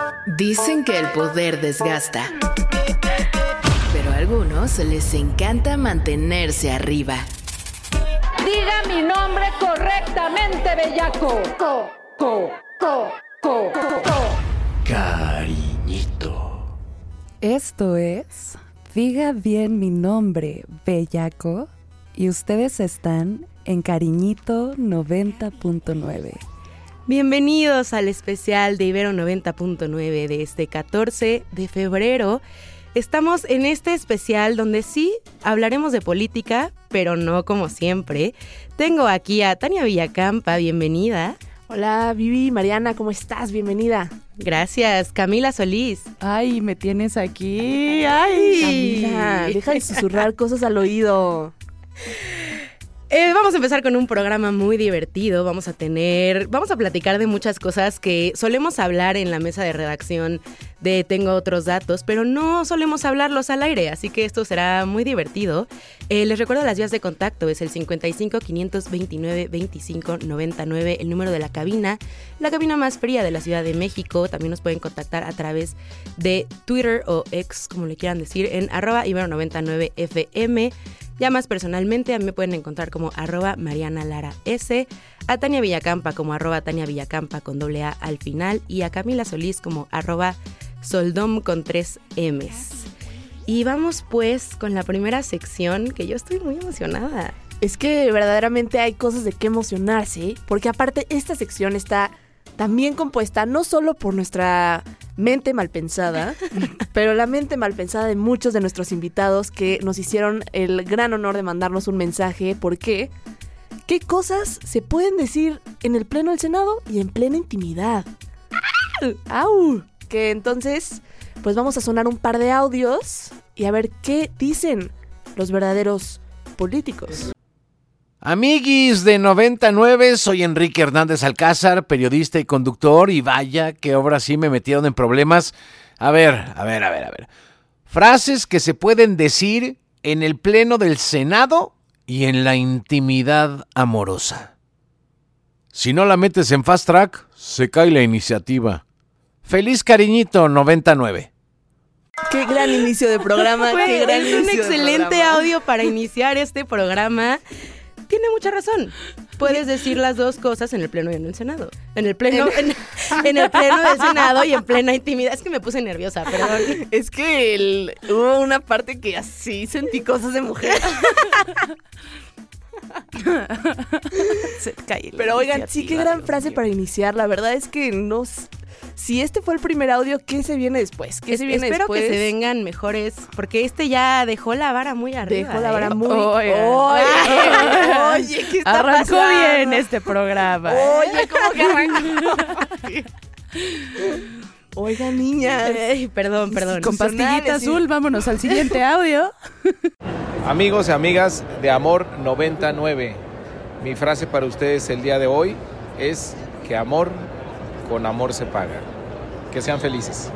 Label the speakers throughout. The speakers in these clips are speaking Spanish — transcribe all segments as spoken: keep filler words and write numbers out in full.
Speaker 1: Dicen que el poder desgasta, pero a algunos les encanta mantenerse arriba.
Speaker 2: Diga mi nombre correctamente, bellaco. Co, co, co, co, co, co.
Speaker 3: Cariñito.
Speaker 4: Esto es Diga bien mi nombre, bellaco. Y ustedes están en Cariñito noventa punto nueve.
Speaker 5: Bienvenidos al especial de Ibero noventa punto nueve de este catorce de febrero. Estamos en este especial donde sí hablaremos de política, pero no como siempre. Tengo aquí a Tania Villacampa, bienvenida.
Speaker 6: Hola Vivi, Mariana, ¿cómo estás? Bienvenida.
Speaker 5: Gracias, Camila Solís.
Speaker 4: Ay, me tienes aquí. Ay,
Speaker 6: Camila, deja de susurrar cosas al oído.
Speaker 5: Eh, vamos a empezar con un programa muy divertido. Vamos a tener, vamos a platicar de muchas cosas que solemos hablar en la mesa de redacción de Tengo Otros Datos, pero no solemos hablarlos al aire, así que esto será muy divertido. Eh, les recuerdo las vías de contacto, es el cincuenta y cinco, quinientos veintinueve, veinticinco, noventa y nueve, el número de la cabina, la cabina más fría de la Ciudad de México. También nos pueden contactar a través de Twitter o X, como le quieran decir, en arroba Ibero noventa y nueve F M. Ya más personalmente, a mí me pueden encontrar como arroba Mariana Lara S, a Tania Villacampa como arroba Tania Villacampa con doble A al final y a Camila Solís como arroba Soldom con tres M's. Y vamos pues con la primera sección, que yo estoy muy emocionada.
Speaker 6: Es que verdaderamente hay cosas de qué emocionarse, porque aparte esta sección está también compuesta no solo por nuestra mente mal pensada, pero la mente mal pensada de muchos de nuestros invitados que nos hicieron el gran honor de mandarnos un mensaje. ¿Por qué? ¿Qué cosas se pueden decir en el pleno del Senado y en plena intimidad? ¡Au! Que entonces, pues vamos a sonar un par de audios y a ver qué dicen los verdaderos políticos.
Speaker 3: Amiguis de noventa y nueve, soy Enrique Hernández Alcázar, periodista y conductor, y vaya que ahora sí me metieron en problemas. A ver, a ver, a ver, a ver. Frases que se pueden decir en el pleno del Senado y en la intimidad amorosa. Si no la metes en fast track, se cae la iniciativa. Feliz Cariñito noventa y nueve.
Speaker 6: Qué gran inicio de programa,
Speaker 5: Fue,
Speaker 6: qué gran
Speaker 5: es un
Speaker 6: inicio
Speaker 5: excelente
Speaker 6: de
Speaker 5: audio para iniciar este programa. Tiene mucha razón. Puedes decir las dos cosas en el pleno y en el Senado. En el pleno, en, en el pleno del Senado y en plena intimidad. Es que me puse nerviosa, perdón.
Speaker 6: Es que el, hubo una parte que así sentí cosas de mujer.
Speaker 4: Se cae.
Speaker 6: Pero oigan, sí, qué gran frase para iniciar. La verdad es que no... Si este fue el primer audio, ¿qué se viene después? ¿Qué
Speaker 5: Es,
Speaker 6: se viene
Speaker 5: espero
Speaker 6: después?
Speaker 5: que se vengan mejores, porque este ya dejó la vara muy arriba.
Speaker 6: Dejó la vara
Speaker 5: ¿eh?
Speaker 6: muy...
Speaker 4: Oye,
Speaker 6: oye, oye, ¿qué está
Speaker 4: arrancó
Speaker 6: pasando?
Speaker 4: bien este programa.
Speaker 6: Oye, ¿cómo que arrancó? Oiga, niñas.
Speaker 5: Ay, perdón, perdón.
Speaker 4: Con pastillita azul, vámonos al siguiente audio.
Speaker 7: Amigos y amigas de Amor noventa y nueve, mi frase para ustedes el día de hoy es que amor con amor se paga. Que sean felices.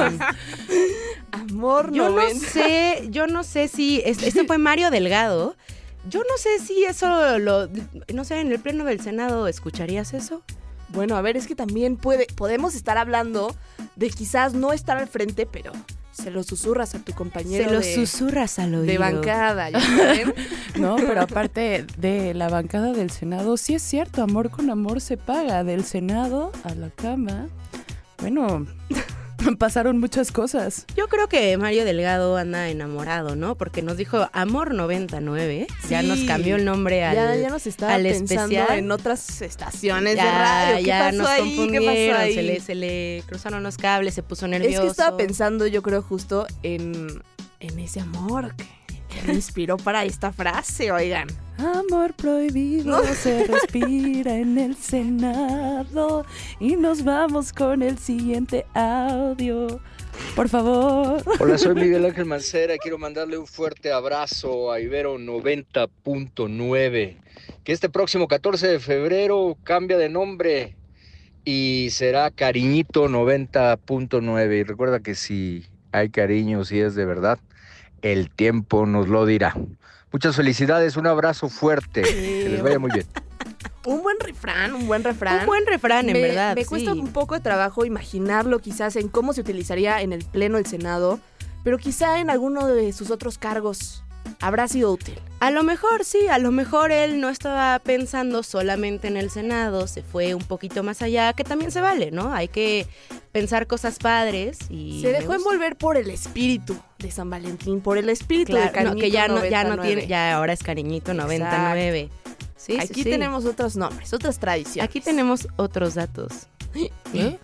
Speaker 6: Amor
Speaker 5: Yo no
Speaker 6: noventa.
Speaker 5: sé, yo no sé si, este fue Mario Delgado, yo no sé si eso lo, no sé, en el pleno del Senado, ¿escucharías eso?
Speaker 6: Bueno, a ver, es que también puede, podemos estar hablando de quizás no estar al frente, pero se lo susurras a tu compañero
Speaker 5: Se lo
Speaker 6: de,
Speaker 5: susurras al oído.
Speaker 6: de bancada. ¿Ya saben?
Speaker 4: No, pero aparte de la bancada del Senado, sí es cierto, amor con amor se paga. Del Senado a la cama, bueno, pasaron muchas cosas.
Speaker 5: Yo creo que Mario Delgado anda enamorado, ¿no? Porque nos dijo Amor noventa y nueve, ya
Speaker 6: Sí.
Speaker 5: nos cambió el nombre al,
Speaker 6: ya, ya nos estaba
Speaker 5: al
Speaker 6: pensando
Speaker 5: especial.
Speaker 6: en otras estaciones
Speaker 5: Ya,
Speaker 6: de radio. ¿Qué
Speaker 5: ya
Speaker 6: pasó
Speaker 5: nos
Speaker 6: ahí? ¿Qué
Speaker 5: confundieron,
Speaker 6: pasó ahí?
Speaker 5: se le, se le cruzaron los cables, se puso nervioso.
Speaker 6: Es que estaba pensando, yo creo, justo en, en ese amor que, que me inspiró para esta frase, oigan.
Speaker 4: Amor prohibido
Speaker 6: No.
Speaker 4: se respira en el Senado. Y nos vamos con el siguiente audio. Por favor.
Speaker 8: Hola, soy Miguel Ángel Mancera. Quiero mandarle un fuerte abrazo a Ibero noventa punto nueve. Que este próximo catorce de febrero cambia de nombre y será Cariñito noventa punto nueve. Y recuerda que si hay cariño, si es de verdad, el tiempo nos lo dirá. Muchas felicidades, un abrazo fuerte. Que les vaya muy bien.
Speaker 6: Un buen refrán, un buen refrán.
Speaker 5: Un buen refrán, en
Speaker 6: me,
Speaker 5: verdad.
Speaker 6: Me cuesta
Speaker 5: sí.
Speaker 6: un poco de trabajo imaginarlo quizás en cómo se utilizaría en el Pleno del Senado, pero quizá en alguno de sus otros cargos habrá sido útil.
Speaker 5: A lo mejor sí, a lo mejor él no estaba pensando solamente en el Senado, se fue un poquito más allá, que también se vale, ¿no? Hay que pensar cosas padres y...
Speaker 6: Se dejó envolver por el espíritu de San Valentín, por el espíritu
Speaker 5: Claro,
Speaker 6: de Cariñito
Speaker 5: no, que ya no, ya no
Speaker 6: noventa y nueve.
Speaker 5: tiene, ya ahora es Cariñito noventa y nueve. Sí,
Speaker 6: Aquí
Speaker 5: sí, sí.
Speaker 6: tenemos otros nombres, otras tradiciones.
Speaker 5: Aquí tenemos otros datos.
Speaker 4: ¿Eh?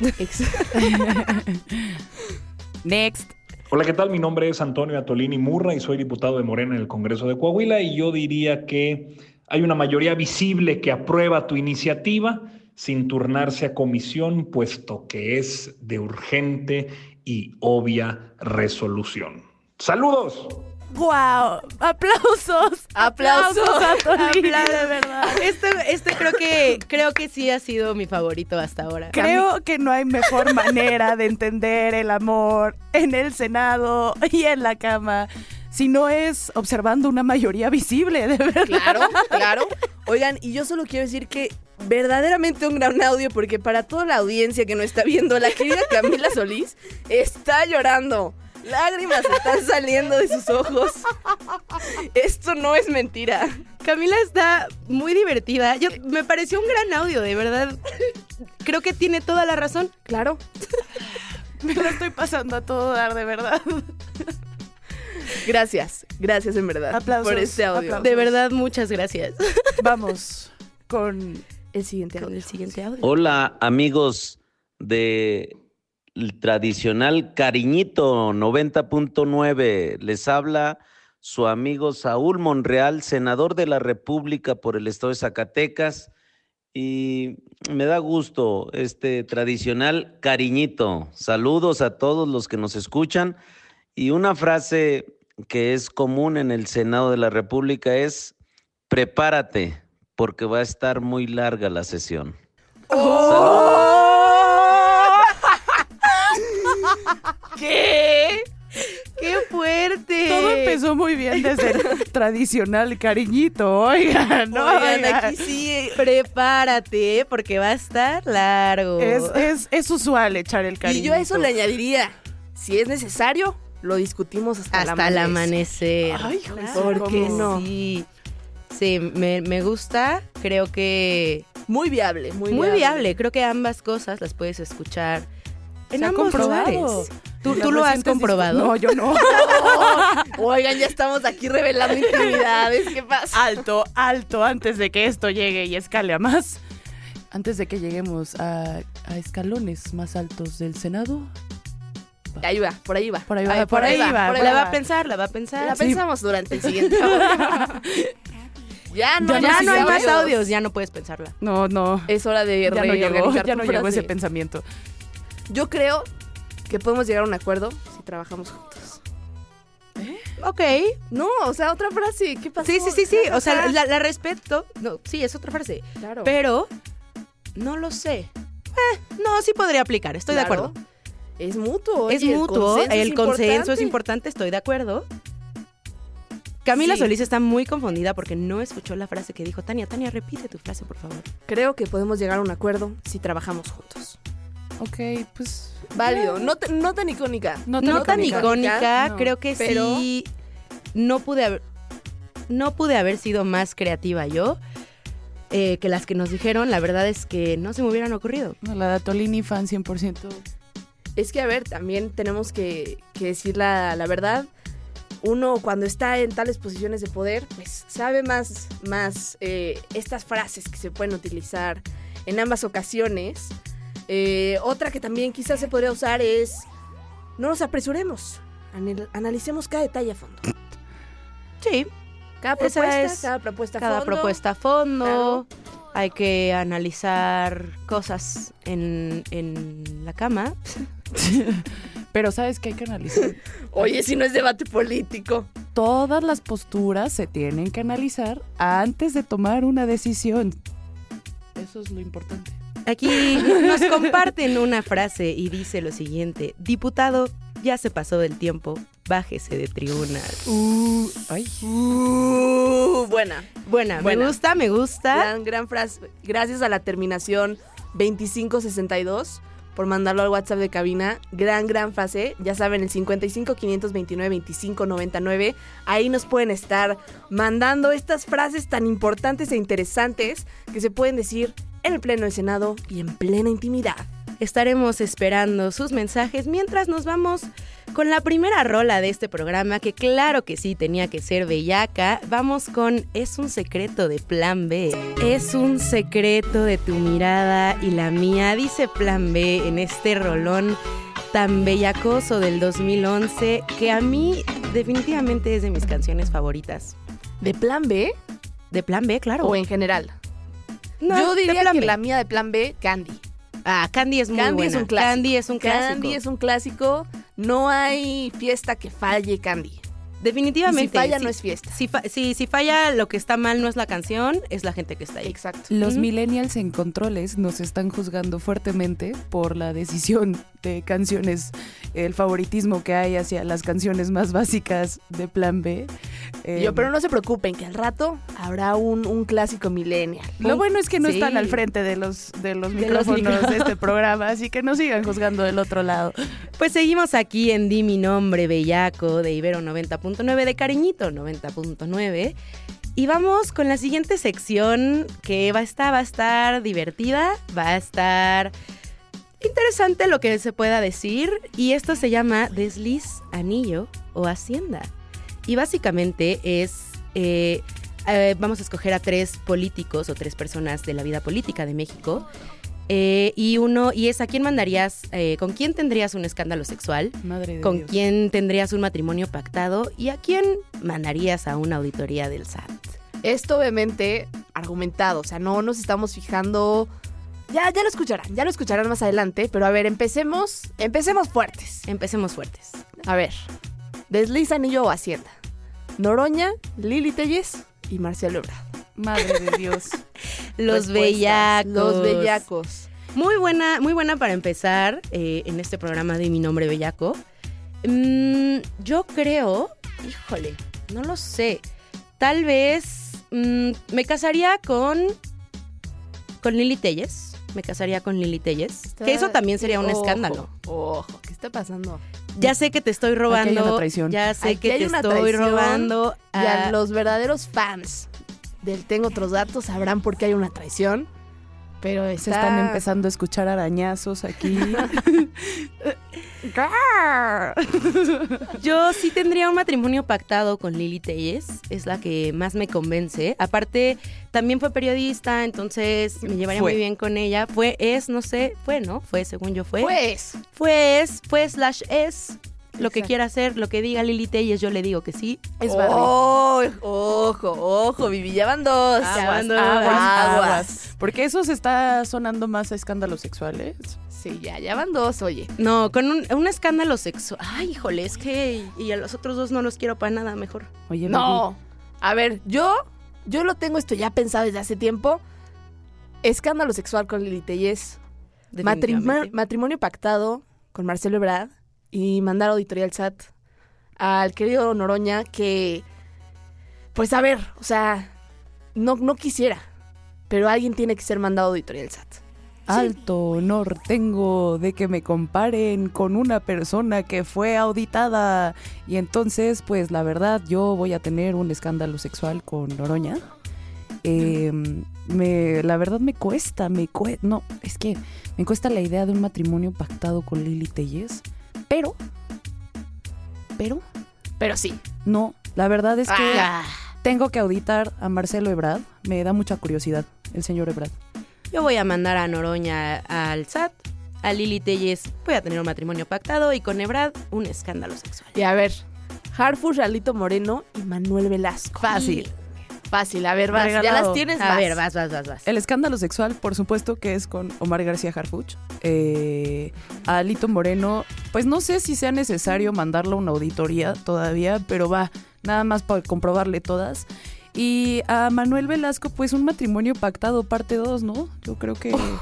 Speaker 4: Next.
Speaker 9: Hola, ¿qué tal? Mi nombre es Antonio Atolini Murra y soy diputado de Morena en el Congreso de Coahuila y yo diría que hay una mayoría visible que aprueba tu iniciativa sin turnarse a comisión, puesto que es de urgente y obvia resolución. ¡Saludos!
Speaker 4: ¡Guau! ¡Aplausos!
Speaker 6: ¡Aplausos!
Speaker 4: Antonio, de verdad.
Speaker 5: Este, este creo que creo que sí ha sido mi favorito hasta ahora.
Speaker 4: Creo que no hay mejor manera de entender el amor en el Senado y en la cama si no es observando una mayoría visible, de verdad.
Speaker 6: Claro, claro. Oigan, y yo solo quiero decir que verdaderamente un gran audio, porque para toda la audiencia que no está viendo, la querida Camila Solís está llorando. Lágrimas están saliendo de sus ojos. Esto no es mentira.
Speaker 5: Camila está muy divertida. Yo, me pareció un gran audio, de verdad. Creo que tiene toda la razón.
Speaker 6: Claro.
Speaker 4: Me lo estoy pasando a todo dar, de verdad.
Speaker 6: Gracias, gracias en verdad
Speaker 4: Aplausos,
Speaker 6: por este audio.
Speaker 4: aplausos.
Speaker 5: De verdad, muchas gracias.
Speaker 4: Vamos con
Speaker 6: El siguiente
Speaker 5: Con
Speaker 6: audio.
Speaker 5: el siguiente audio.
Speaker 10: Hola, amigos de el tradicional Cariñito noventa punto nueve. Les habla su amigo Saúl Monreal, senador de la República por el estado de Zacatecas. Y me da gusto este tradicional Cariñito. Saludos a todos los que nos escuchan. Y una frase que es común en el Senado de la República es: prepárate, porque va a estar muy larga la sesión.
Speaker 6: ¡Oh! ¿Qué?
Speaker 5: ¡Qué fuerte!
Speaker 4: todo empezó muy bien desde el tradicional Cariñito, oigan, ¿no?
Speaker 5: Oigan,
Speaker 4: Oigan.
Speaker 5: aquí sí, prepárate, porque va a estar largo.
Speaker 4: Es, es, es usual echar el Cariñito.
Speaker 6: Y yo a eso le añadiría, si es necesario, lo discutimos hasta,
Speaker 5: Hasta el amanecer.
Speaker 4: Ay, hijo,
Speaker 5: Claro,
Speaker 6: ¿por qué no?
Speaker 5: Sí, sí me, me gusta. Creo que
Speaker 6: Muy viable, muy,
Speaker 5: muy viable. Creo que ambas cosas las puedes escuchar en
Speaker 4: Se ha
Speaker 5: ambos
Speaker 4: comprobado.
Speaker 5: lugares. ¿Tú,
Speaker 4: Las
Speaker 5: tú lo has
Speaker 4: recientes
Speaker 5: comprobado?
Speaker 4: discu- No, yo no.
Speaker 6: Oigan, ya estamos aquí revelando intimidades. ¿Qué pasa?
Speaker 4: Alto, alto, antes de que esto llegue y escale a más. Antes de que lleguemos a, a escalones más altos del Senado.
Speaker 6: Ahí va, por ahí va.
Speaker 4: Por ahí va,
Speaker 6: Ay,
Speaker 4: por ahí va,
Speaker 6: por ahí
Speaker 5: La
Speaker 6: va.
Speaker 5: va a pensar, la va a pensar.
Speaker 6: La
Speaker 5: Sí.
Speaker 6: pensamos durante el siguiente audio. Ya no,
Speaker 5: Ya,
Speaker 6: hay
Speaker 5: no hay más
Speaker 6: audios.
Speaker 5: audios, ya no puedes pensarla.
Speaker 4: No, no.
Speaker 6: Es hora de
Speaker 4: Ya no llegó,
Speaker 6: reorganizar
Speaker 4: ya
Speaker 6: tu
Speaker 4: no llegó
Speaker 6: frase.
Speaker 4: ese pensamiento.
Speaker 6: Yo creo que podemos llegar a un acuerdo si trabajamos juntos.
Speaker 5: Ok.
Speaker 6: No, o sea, otra frase. ¿Qué pasó?
Speaker 5: Sí, sí, sí, sí.
Speaker 6: ¿Qué
Speaker 5: O sea,
Speaker 6: pasa?
Speaker 5: la, la respeto. No, sí, es otra frase.
Speaker 6: Claro.
Speaker 5: Pero no lo sé. Eh, no, sí podría aplicar, estoy
Speaker 6: Claro.
Speaker 5: de acuerdo.
Speaker 6: Es mutuo.
Speaker 5: Es
Speaker 6: oye,
Speaker 5: mutuo,
Speaker 6: el consenso,
Speaker 5: el
Speaker 6: es,
Speaker 5: consenso es
Speaker 6: importante.
Speaker 5: importante, estoy de acuerdo. Camila
Speaker 6: Sí.
Speaker 5: Solís está muy confundida porque no escuchó la frase que dijo Tania. Tania, repite tu frase, por favor.
Speaker 6: Creo que podemos llegar a un acuerdo si trabajamos juntos.
Speaker 4: Ok, pues.
Speaker 6: Válido. No, te- no tan icónica.
Speaker 4: No
Speaker 5: No tan icónica,
Speaker 6: no,
Speaker 5: creo que
Speaker 6: pero-
Speaker 5: sí. No pude haber, no pude haber sido más creativa yo eh, que las que nos dijeron. La verdad es que no se me hubieran ocurrido.
Speaker 4: No, la de Tolini fan cien por ciento.
Speaker 6: Es que, a ver, también tenemos que, que decir la, la verdad. Uno, cuando está en tales posiciones de poder, pues sabe más, más eh, estas frases que se pueden utilizar en ambas ocasiones. Eh, otra que también quizás se podría usar es: no nos apresuremos, anal- analicemos cada detalle a fondo.
Speaker 5: Sí,
Speaker 6: Cada
Speaker 5: Esa
Speaker 6: propuesta,
Speaker 5: es
Speaker 6: cada propuesta a
Speaker 5: cada
Speaker 6: fondo.
Speaker 5: propuesta a fondo. Hay que analizar cosas en, en la cama.
Speaker 4: Pero sabes que hay que analizar.
Speaker 6: Oye, si no es debate político.
Speaker 4: Todas las posturas se tienen que analizar antes de tomar una decisión. Eso es lo importante.
Speaker 5: Aquí nos comparten una frase y dice lo siguiente: diputado, ya se pasó del tiempo, bájese de tribunal.
Speaker 6: Uh,
Speaker 4: Ay.
Speaker 6: uh, buena.
Speaker 5: Buena,
Speaker 6: Buena.
Speaker 5: me gusta, me gusta.
Speaker 6: Gran, gran frase. Gracias a la terminación veinticinco sesenta y dos por mandarlo al WhatsApp de cabina. Gran, gran frase. Ya saben, el cincuenta y cinco, quinientos veintinueve, veinticinco noventa y nueve. Ahí nos pueden estar mandando estas frases tan importantes e interesantes que se pueden decir en el pleno del Senado y en plena intimidad.
Speaker 5: Estaremos esperando sus mensajes mientras nos vamos con la primera rola de este programa, que claro que sí tenía que ser bellaca. Vamos con Es un secreto de Plan B. Es un secreto de tu mirada y la mía, dice Plan B en este rolón tan bellacoso del dos mil once, que a mí definitivamente es de mis canciones favoritas.
Speaker 6: ¿De Plan B?
Speaker 5: ¿De Plan B, claro?
Speaker 6: ¿O en general?
Speaker 5: No,
Speaker 6: Yo
Speaker 5: de
Speaker 6: diría
Speaker 5: Plan
Speaker 6: que
Speaker 5: B.
Speaker 6: la mía de Plan B, Candy.
Speaker 5: Ah, Candy es muy
Speaker 6: Candy
Speaker 5: buena.
Speaker 6: es un clásico.
Speaker 5: Candy es un clásico.
Speaker 6: Candy es un clásico. No hay fiesta que falle Candy.
Speaker 5: Definitivamente.
Speaker 6: Y si falla,
Speaker 5: sí,
Speaker 6: no es fiesta.
Speaker 5: Si, fa- si, si falla, lo que está mal no es la canción, es la gente que está ahí.
Speaker 6: Exacto.
Speaker 4: Los
Speaker 5: Ujú.
Speaker 4: millennials en controles nos están juzgando fuertemente por la decisión de canciones, el favoritismo que hay hacia las canciones más básicas de Plan B. Eh,
Speaker 6: Yo, pero no se preocupen, que al rato habrá un, un clásico millennial.
Speaker 4: Lo bueno es que no
Speaker 5: Sí.
Speaker 4: están al frente de los, de los
Speaker 6: De los
Speaker 4: micrófonos de,
Speaker 6: micrófonos.
Speaker 4: este programa, así que no sigan juzgando del otro lado.
Speaker 5: Pues seguimos aquí en Di Mi Nombre Bellaco de Ibero noventa punto nueve, de Cariñito noventa punto nueve. Y vamos con la siguiente sección, que va a estar, va a estar divertida, va a estar interesante lo que se pueda decir. Y esto se llama Desliz, Anillo o Hacienda. Y básicamente es... eh, eh, vamos a escoger a tres políticos o tres personas de la vida política de México. Eh, y uno, y es a quién mandarías, eh, con quién tendrías un escándalo sexual,
Speaker 4: Madre de
Speaker 5: con
Speaker 4: Dios.
Speaker 5: quién tendrías un matrimonio pactado y a quién mandarías a una auditoría del S A T.
Speaker 6: Esto obviamente argumentado, o sea, no nos estamos fijando... Ya, ya lo escucharán, ya lo escucharán más adelante, pero a ver, empecemos, empecemos fuertes.
Speaker 5: Empecemos fuertes.
Speaker 6: A ver, Desliz, Anillo o Hacienda. Noroña, Lili Telles y Marcelo Ebrard.
Speaker 4: Madre de Dios.
Speaker 5: Los
Speaker 6: Respuestas.
Speaker 5: bellacos.
Speaker 6: Los bellacos.
Speaker 5: Muy buena, muy buena para empezar eh, en este programa de Mi Nombre Bellaco. Mm, yo creo, híjole, no lo sé. Tal vez mm, me casaría con con Lili Telles. Me casaría con Lili Telles. Que eso también sería un
Speaker 6: Ojo,
Speaker 5: escándalo.
Speaker 6: Ojo, ¿qué está pasando?
Speaker 5: Ya sé que te estoy
Speaker 4: Aquí hay
Speaker 5: robando.
Speaker 4: una traición.
Speaker 5: Ya sé
Speaker 6: Aquí
Speaker 5: que
Speaker 6: hay
Speaker 5: te
Speaker 6: una
Speaker 5: estoy
Speaker 6: traición,
Speaker 5: robando.
Speaker 6: Y a
Speaker 5: ah,
Speaker 6: los verdaderos fans del Tengo Otros Datos sabrán por qué hay una traición. Pero está...
Speaker 4: Se están empezando a escuchar arañazos aquí.
Speaker 5: Yo sí tendría un matrimonio pactado con Lili Telles, es la que más me convence. Aparte, también fue periodista, entonces me llevaría
Speaker 6: Fue.
Speaker 5: muy bien con ella. Fue, es, no sé, fue, ¿no? Fue, según yo fue.
Speaker 6: Pues,
Speaker 5: Fue, es, fue slash es. Lo que
Speaker 6: Exacto.
Speaker 5: quiera hacer, lo que diga Lili Telles, yo le digo que sí.
Speaker 6: es Barbie. Oh, ojo, ojo, Vivi, ya van dos.
Speaker 5: Aguas,
Speaker 6: Ya van dos.
Speaker 5: aguas,
Speaker 6: aguas.
Speaker 4: Porque eso se está sonando más a escándalos sexuales.
Speaker 6: Sí, ya, ya van dos, oye.
Speaker 5: No, con un, un escándalo sexual. Ay, híjole, es que... Y a los otros dos no los quiero para nada, mejor.
Speaker 4: Oye,
Speaker 6: No. A ver, yo, yo lo tengo esto ya pensado desde hace tiempo. Escándalo sexual con Lili Telles. Matrimo-
Speaker 5: Definitivamente.
Speaker 6: matrimonio pactado con Marcelo Ebrard. Y mandar auditoría al S A T al querido Noroña, que, pues a ver, o sea, no, no quisiera, pero alguien tiene que ser mandado auditoría al S A T.
Speaker 4: alto honor tengo de que me comparen con una persona que fue auditada. Y entonces, pues la verdad, yo voy a tener un escándalo sexual con Noroña. Eh, me, la verdad me cuesta, me cuesta, no, es que me cuesta la idea de un matrimonio pactado con Lili Telles. Pero, pero,
Speaker 6: Pero sí.
Speaker 4: no, la verdad es que
Speaker 6: Ah.
Speaker 4: tengo que auditar a Marcelo Ebrard. Me da mucha curiosidad el señor Ebrard.
Speaker 5: Yo voy a mandar a Noroña al S A T, a Lili Telles voy a tener un matrimonio pactado y con Ebrard un escándalo sexual.
Speaker 6: Y a ver, Harfush, Alito Moreno y Manuel Velasco.
Speaker 4: Fácil.
Speaker 6: Fácil, a ver, vas, ya
Speaker 4: Regalado.
Speaker 6: las tienes,
Speaker 5: A
Speaker 6: vas.
Speaker 5: ver, vas, vas, vas, vas.
Speaker 4: El escándalo sexual, por supuesto, que es con Omar García Harfuch. Eh, a Alito Moreno, pues no sé si sea necesario mandarlo a una auditoría todavía, pero va, nada más para comprobarle todas. Y a Manuel Velasco, pues un matrimonio pactado, parte dos, ¿no? Yo creo que...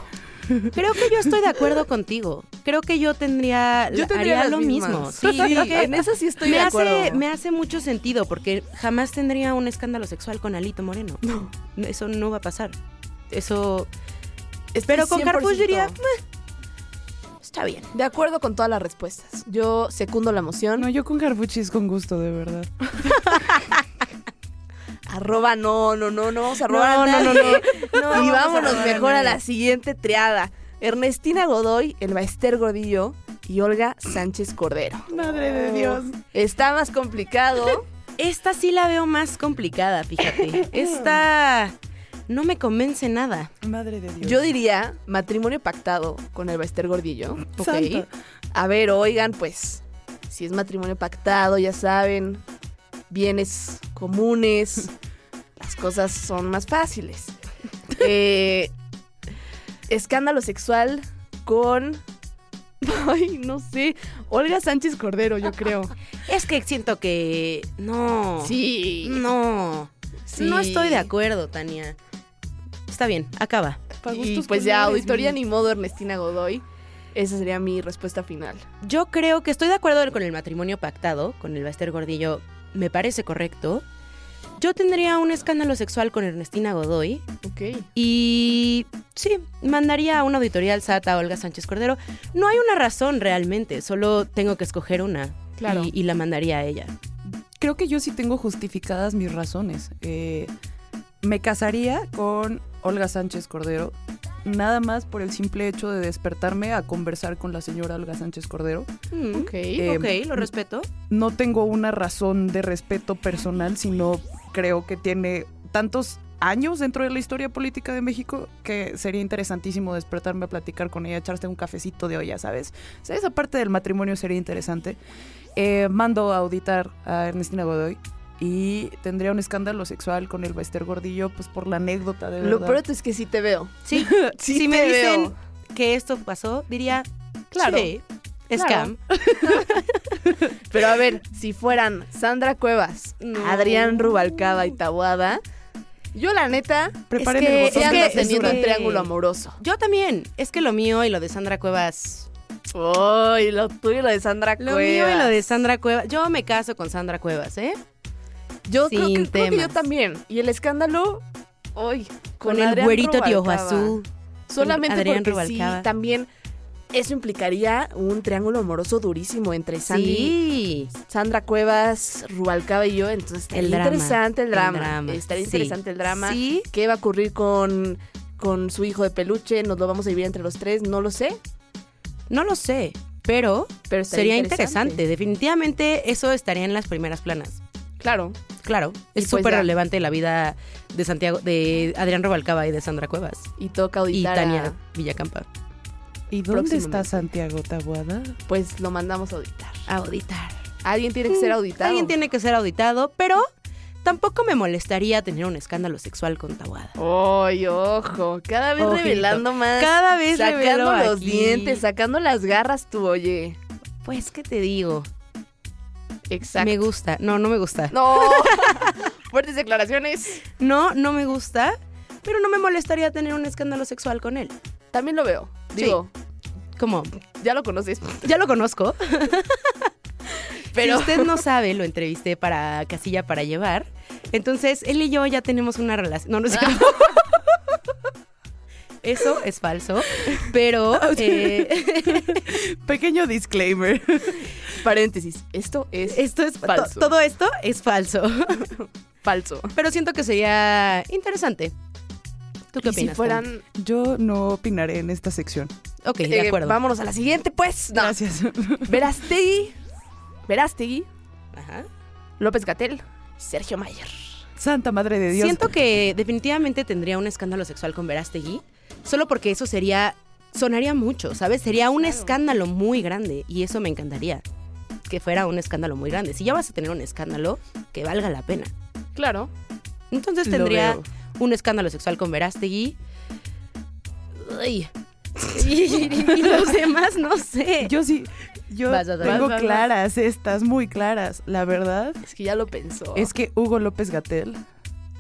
Speaker 5: Creo que yo estoy de acuerdo contigo. Creo que yo tendría,
Speaker 6: Yo tendría
Speaker 5: haría
Speaker 6: las
Speaker 5: lo
Speaker 6: mismas.
Speaker 5: mismo.
Speaker 6: Sí,
Speaker 5: Sí, creo que
Speaker 6: en eso sí estoy
Speaker 5: me
Speaker 6: de
Speaker 5: hace,
Speaker 6: acuerdo.
Speaker 5: me hace mucho sentido porque jamás tendría un escándalo sexual con Alito Moreno.
Speaker 6: No.
Speaker 5: Eso no va a pasar. Eso...
Speaker 6: Estoy
Speaker 5: Pero con
Speaker 6: cien por
Speaker 5: Harfuch
Speaker 6: ciento
Speaker 5: diría, "Meh, está bien".
Speaker 6: De acuerdo con todas las respuestas. Yo secundo la moción.
Speaker 4: No, yo con Harfuchis con gusto, de verdad.
Speaker 6: Arroba no, no, no, no vamos a robar
Speaker 5: No,
Speaker 6: a
Speaker 5: no, no,
Speaker 6: nadie.
Speaker 5: no. No
Speaker 6: Y
Speaker 5: vamos a
Speaker 6: vámonos
Speaker 5: robar a
Speaker 6: mejor a
Speaker 5: nadie.
Speaker 6: la siguiente triada. Ernestina Godoy, el Baester Gordillo y Olga Sánchez Cordero.
Speaker 4: Madre de Dios.
Speaker 6: Está más complicado.
Speaker 5: Esta sí la veo más complicada, fíjate. Esta no me convence nada.
Speaker 4: Madre de Dios.
Speaker 6: Yo diría matrimonio pactado con el Baester Gordillo. Ok.
Speaker 4: Santa.
Speaker 6: A ver, oigan, pues, si es matrimonio pactado, ya saben, bienes comunes, las cosas son más fáciles. Eh, escándalo sexual con... Ay, no sé. Olga Sánchez Cordero, yo creo.
Speaker 5: Es que siento que... No.
Speaker 6: Sí.
Speaker 5: No.
Speaker 6: Sí.
Speaker 5: No estoy de acuerdo, Tania. Está bien, acaba.
Speaker 4: Pa'
Speaker 6: Y
Speaker 4: gustos
Speaker 6: pues ya,
Speaker 4: colores,
Speaker 6: auditoría
Speaker 4: mi-
Speaker 6: ni modo, Ernestina Godoy. Esa sería mi respuesta final.
Speaker 5: Yo creo que estoy de acuerdo con el matrimonio pactado, con el Baester Gordillo. Me parece correcto. Yo tendría un escándalo sexual con Ernestina Godoy.
Speaker 6: Ok.
Speaker 5: Y sí, mandaría a una auditoría al S A T a Olga Sánchez Cordero. No hay una razón realmente, solo tengo que escoger una.
Speaker 6: Claro.
Speaker 5: Y, y la mandaría a ella.
Speaker 4: Creo que yo sí tengo justificadas mis razones. Eh, me casaría con Olga Sánchez Cordero, nada más por el simple hecho de despertarme a conversar con la señora Olga Sánchez Cordero.
Speaker 5: Mm,
Speaker 6: Ok.
Speaker 4: Eh,
Speaker 5: ok, lo respeto.
Speaker 4: No tengo una razón de respeto personal, sino creo que tiene tantos años dentro de la historia política de México que sería interesantísimo despertarme a platicar con ella, echarse un cafecito de olla, ¿sabes? O sea, esa parte del matrimonio sería interesante. Eh, mando a auditar a Ernestina Godoy y tendría un escándalo sexual con el Baester Gordillo, pues por la anécdota de
Speaker 6: Lo
Speaker 4: verdad.
Speaker 6: peor es que sí te veo.
Speaker 5: Sí,
Speaker 6: Sí
Speaker 5: si me
Speaker 6: te
Speaker 5: dicen
Speaker 6: veo.
Speaker 5: que esto pasó, diría,
Speaker 6: Claro.
Speaker 5: sí,
Speaker 6: Claro.
Speaker 5: scam.
Speaker 6: Pero a ver, si fueran Sandra Cuevas,
Speaker 5: No.
Speaker 6: Adrián Rubalcaba y Tabuada, yo la neta,
Speaker 4: Preparen
Speaker 5: Es que-
Speaker 4: el
Speaker 6: sí
Speaker 4: botón
Speaker 5: es
Speaker 6: ando
Speaker 4: de
Speaker 5: que-
Speaker 6: teniendo
Speaker 5: es
Speaker 6: un
Speaker 5: que-
Speaker 6: triángulo amoroso.
Speaker 5: Yo también. Es que lo mío y lo de Sandra Cuevas.
Speaker 6: Uy, lo tuyo y lo de Sandra
Speaker 5: Lo
Speaker 6: Cuevas.
Speaker 5: mío y lo de Sandra Cuevas. Yo me caso con Sandra Cuevas, ¿eh?
Speaker 6: Yo creo
Speaker 5: sin
Speaker 6: que, creo que yo
Speaker 5: temas.
Speaker 6: también. Y el escándalo, uy,
Speaker 5: Con,
Speaker 6: con,
Speaker 5: el
Speaker 6: Adrián
Speaker 5: güerito de ojo
Speaker 6: Rubalcaba.
Speaker 5: azul.
Speaker 6: Solamente
Speaker 5: Adrián
Speaker 6: porque
Speaker 5: Rubalcaba.
Speaker 6: sí, también eso implicaría un triángulo amoroso durísimo entre Sandy,
Speaker 5: Sí.
Speaker 6: Sandra Cuevas, Rubalcaba y yo. Entonces estaría
Speaker 5: El drama,
Speaker 6: interesante el
Speaker 5: el
Speaker 6: drama.
Speaker 5: drama,
Speaker 6: Estaría
Speaker 5: sí.
Speaker 6: interesante el drama.
Speaker 5: Sí.
Speaker 6: ¿Qué va a ocurrir con, con su hijo de peluche? ¿Nos lo vamos a vivir entre los tres? No lo sé.
Speaker 5: No lo sé, pero,
Speaker 6: Pero estaría
Speaker 5: sería interesante. Definitivamente eso estaría en las primeras planas.
Speaker 6: Claro.
Speaker 5: Claro,
Speaker 6: Y
Speaker 5: es
Speaker 6: pues
Speaker 5: súper
Speaker 6: ya.
Speaker 5: relevante la vida de Santiago, de Adrián Rubalcaba y de Sandra Cuevas.
Speaker 6: Y toca
Speaker 5: Y
Speaker 6: auditar. a-
Speaker 5: Tania Villacampa.
Speaker 4: ¿Y dónde está
Speaker 6: próximamente.
Speaker 4: Santiago Tabuada?
Speaker 6: Pues lo mandamos a auditar.
Speaker 5: Auditar.
Speaker 6: Alguien tiene que ser auditado.
Speaker 5: Alguien tiene que ser auditado, pero tampoco me molestaría tener un escándalo sexual con Tabuada.
Speaker 6: ¡Ay, ojo! Cada vez
Speaker 5: Ojito.
Speaker 6: revelando más.
Speaker 5: Cada vez
Speaker 6: Sacando
Speaker 5: revelo
Speaker 6: los
Speaker 5: aquí.
Speaker 6: dientes, sacando las garras tú, oye.
Speaker 5: Pues, ¿qué te digo?
Speaker 6: Exacto.
Speaker 5: Me gusta. No, no me gusta.
Speaker 6: ¡No! Fuertes declaraciones.
Speaker 5: No, no me gusta, pero no me molestaría tener un escándalo sexual con él.
Speaker 6: También lo veo.
Speaker 5: Sí.
Speaker 6: Digo,
Speaker 5: ¿Cómo?
Speaker 6: ya lo conoces.
Speaker 5: Ya lo conozco.
Speaker 6: Pero-
Speaker 5: Si usted no sabe, lo entrevisté para Casilla para Llevar. Entonces, él y yo ya tenemos una relación. No, no es cierto. Eso es falso, pero eh,
Speaker 4: Pequeño disclaimer.
Speaker 6: Paréntesis. Esto es
Speaker 5: esto es to-
Speaker 6: falso.
Speaker 5: todo esto es falso.
Speaker 6: falso.
Speaker 5: Pero siento que sería interesante. ¿Tú qué
Speaker 6: Y si
Speaker 5: opinas?
Speaker 6: fueran...
Speaker 4: Yo no opinaré en esta sección.
Speaker 5: Tom? Ok, de
Speaker 6: eh,
Speaker 5: acuerdo.
Speaker 6: vámonos a la siguiente, pues. No.
Speaker 4: Gracias.
Speaker 6: Verástegui. Verástegui.
Speaker 5: Ajá.
Speaker 6: López-Gatell. Sergio Mayer.
Speaker 4: Santa Madre de Dios.
Speaker 5: Siento que definitivamente tendría un escándalo sexual con Verástegui, solo porque eso sería, sonaría mucho, ¿sabes? Sería un escándalo muy grande y eso me encantaría, que fuera un escándalo muy grande. Si ya vas a tener un escándalo, que valga la pena.
Speaker 6: Claro.
Speaker 5: Entonces
Speaker 4: Lo
Speaker 5: tendría
Speaker 4: veo.
Speaker 5: un escándalo sexual con Verástegui. Ay. Y, y los demás, no sé.
Speaker 4: Yo sí, yo
Speaker 5: Vas, vas, vas,
Speaker 4: tengo
Speaker 6: vas, vas.
Speaker 4: claras estas, muy claras. La verdad
Speaker 6: Es que ya lo pensó.
Speaker 4: es que Hugo López Gatell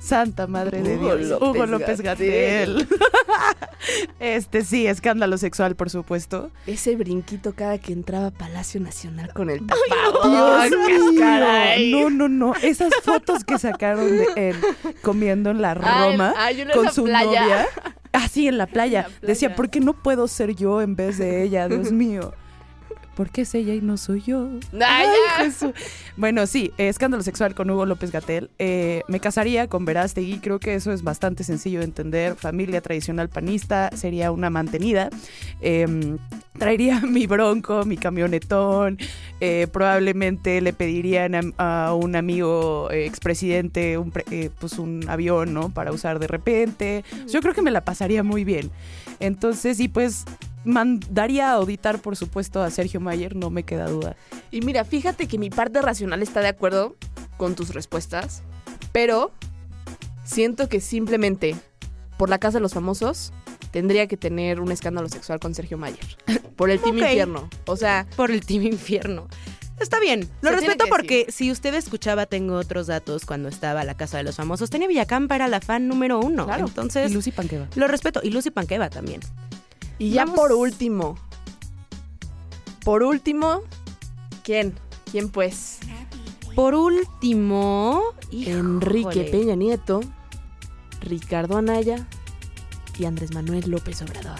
Speaker 4: Santa madre de
Speaker 6: Hugo
Speaker 4: Dios.
Speaker 6: López
Speaker 4: Hugo López
Speaker 6: Gatell.
Speaker 4: Gatell. Este sí, escándalo sexual, por supuesto.
Speaker 6: Ese brinquito cada que entraba a Palacio Nacional con el tapado.
Speaker 4: Dios mío.
Speaker 6: caray.
Speaker 4: No, no, no. Esas fotos que sacaron de él comiendo en la Roma
Speaker 6: Ay, ay, en
Speaker 4: con
Speaker 6: esa
Speaker 4: su
Speaker 6: playa.
Speaker 4: novia. Así en la playa.
Speaker 6: En la playa.
Speaker 4: Decía, ¿por qué no puedo ser yo en vez de ella? Dios mío. ¿Por qué es ella y no soy yo?
Speaker 6: Ay, ya.
Speaker 4: Jesús. Bueno, sí, eh, escándalo sexual con Hugo López Gatell. Eh, me casaría con Verástegui, creo que eso es bastante sencillo de entender. Familia tradicional panista, sería una mantenida. Eh, traería mi Bronco, mi camionetón. Eh, probablemente le pedirían a, a un amigo eh, expresidente un, pre- eh, pues un avión, ¿no? Para usar de repente. Yo creo que me la pasaría muy bien. Entonces, y pues mandaría a auditar, por supuesto, a Sergio Mayer, no me queda duda.
Speaker 6: Y mira, fíjate que mi parte racional está de acuerdo con tus respuestas, pero siento que simplemente por la Casa de los Famosos tendría que tener un escándalo sexual con Sergio Mayer. Por el Team
Speaker 5: Ok.
Speaker 6: Infierno. O sea,
Speaker 5: Por el Team Infierno. Está bien, lo
Speaker 6: Se
Speaker 5: respeto
Speaker 6: tiene que
Speaker 5: porque si usted escuchaba, tengo otros datos cuando estaba la Casa de los Famosos. Tenia Villacampa era la fan número uno.
Speaker 6: Claro.
Speaker 5: Entonces,
Speaker 4: Y Lucy Panqueva.
Speaker 5: lo respeto. Y Lucy Panqueva también.
Speaker 6: y ya
Speaker 5: Vamos.
Speaker 6: por último. Por último, ¿quién? ¿Quién pues?
Speaker 5: Por último,
Speaker 6: Enrique
Speaker 5: híjole.
Speaker 6: Peña Nieto, Ricardo Anaya y Andrés Manuel López Obrador.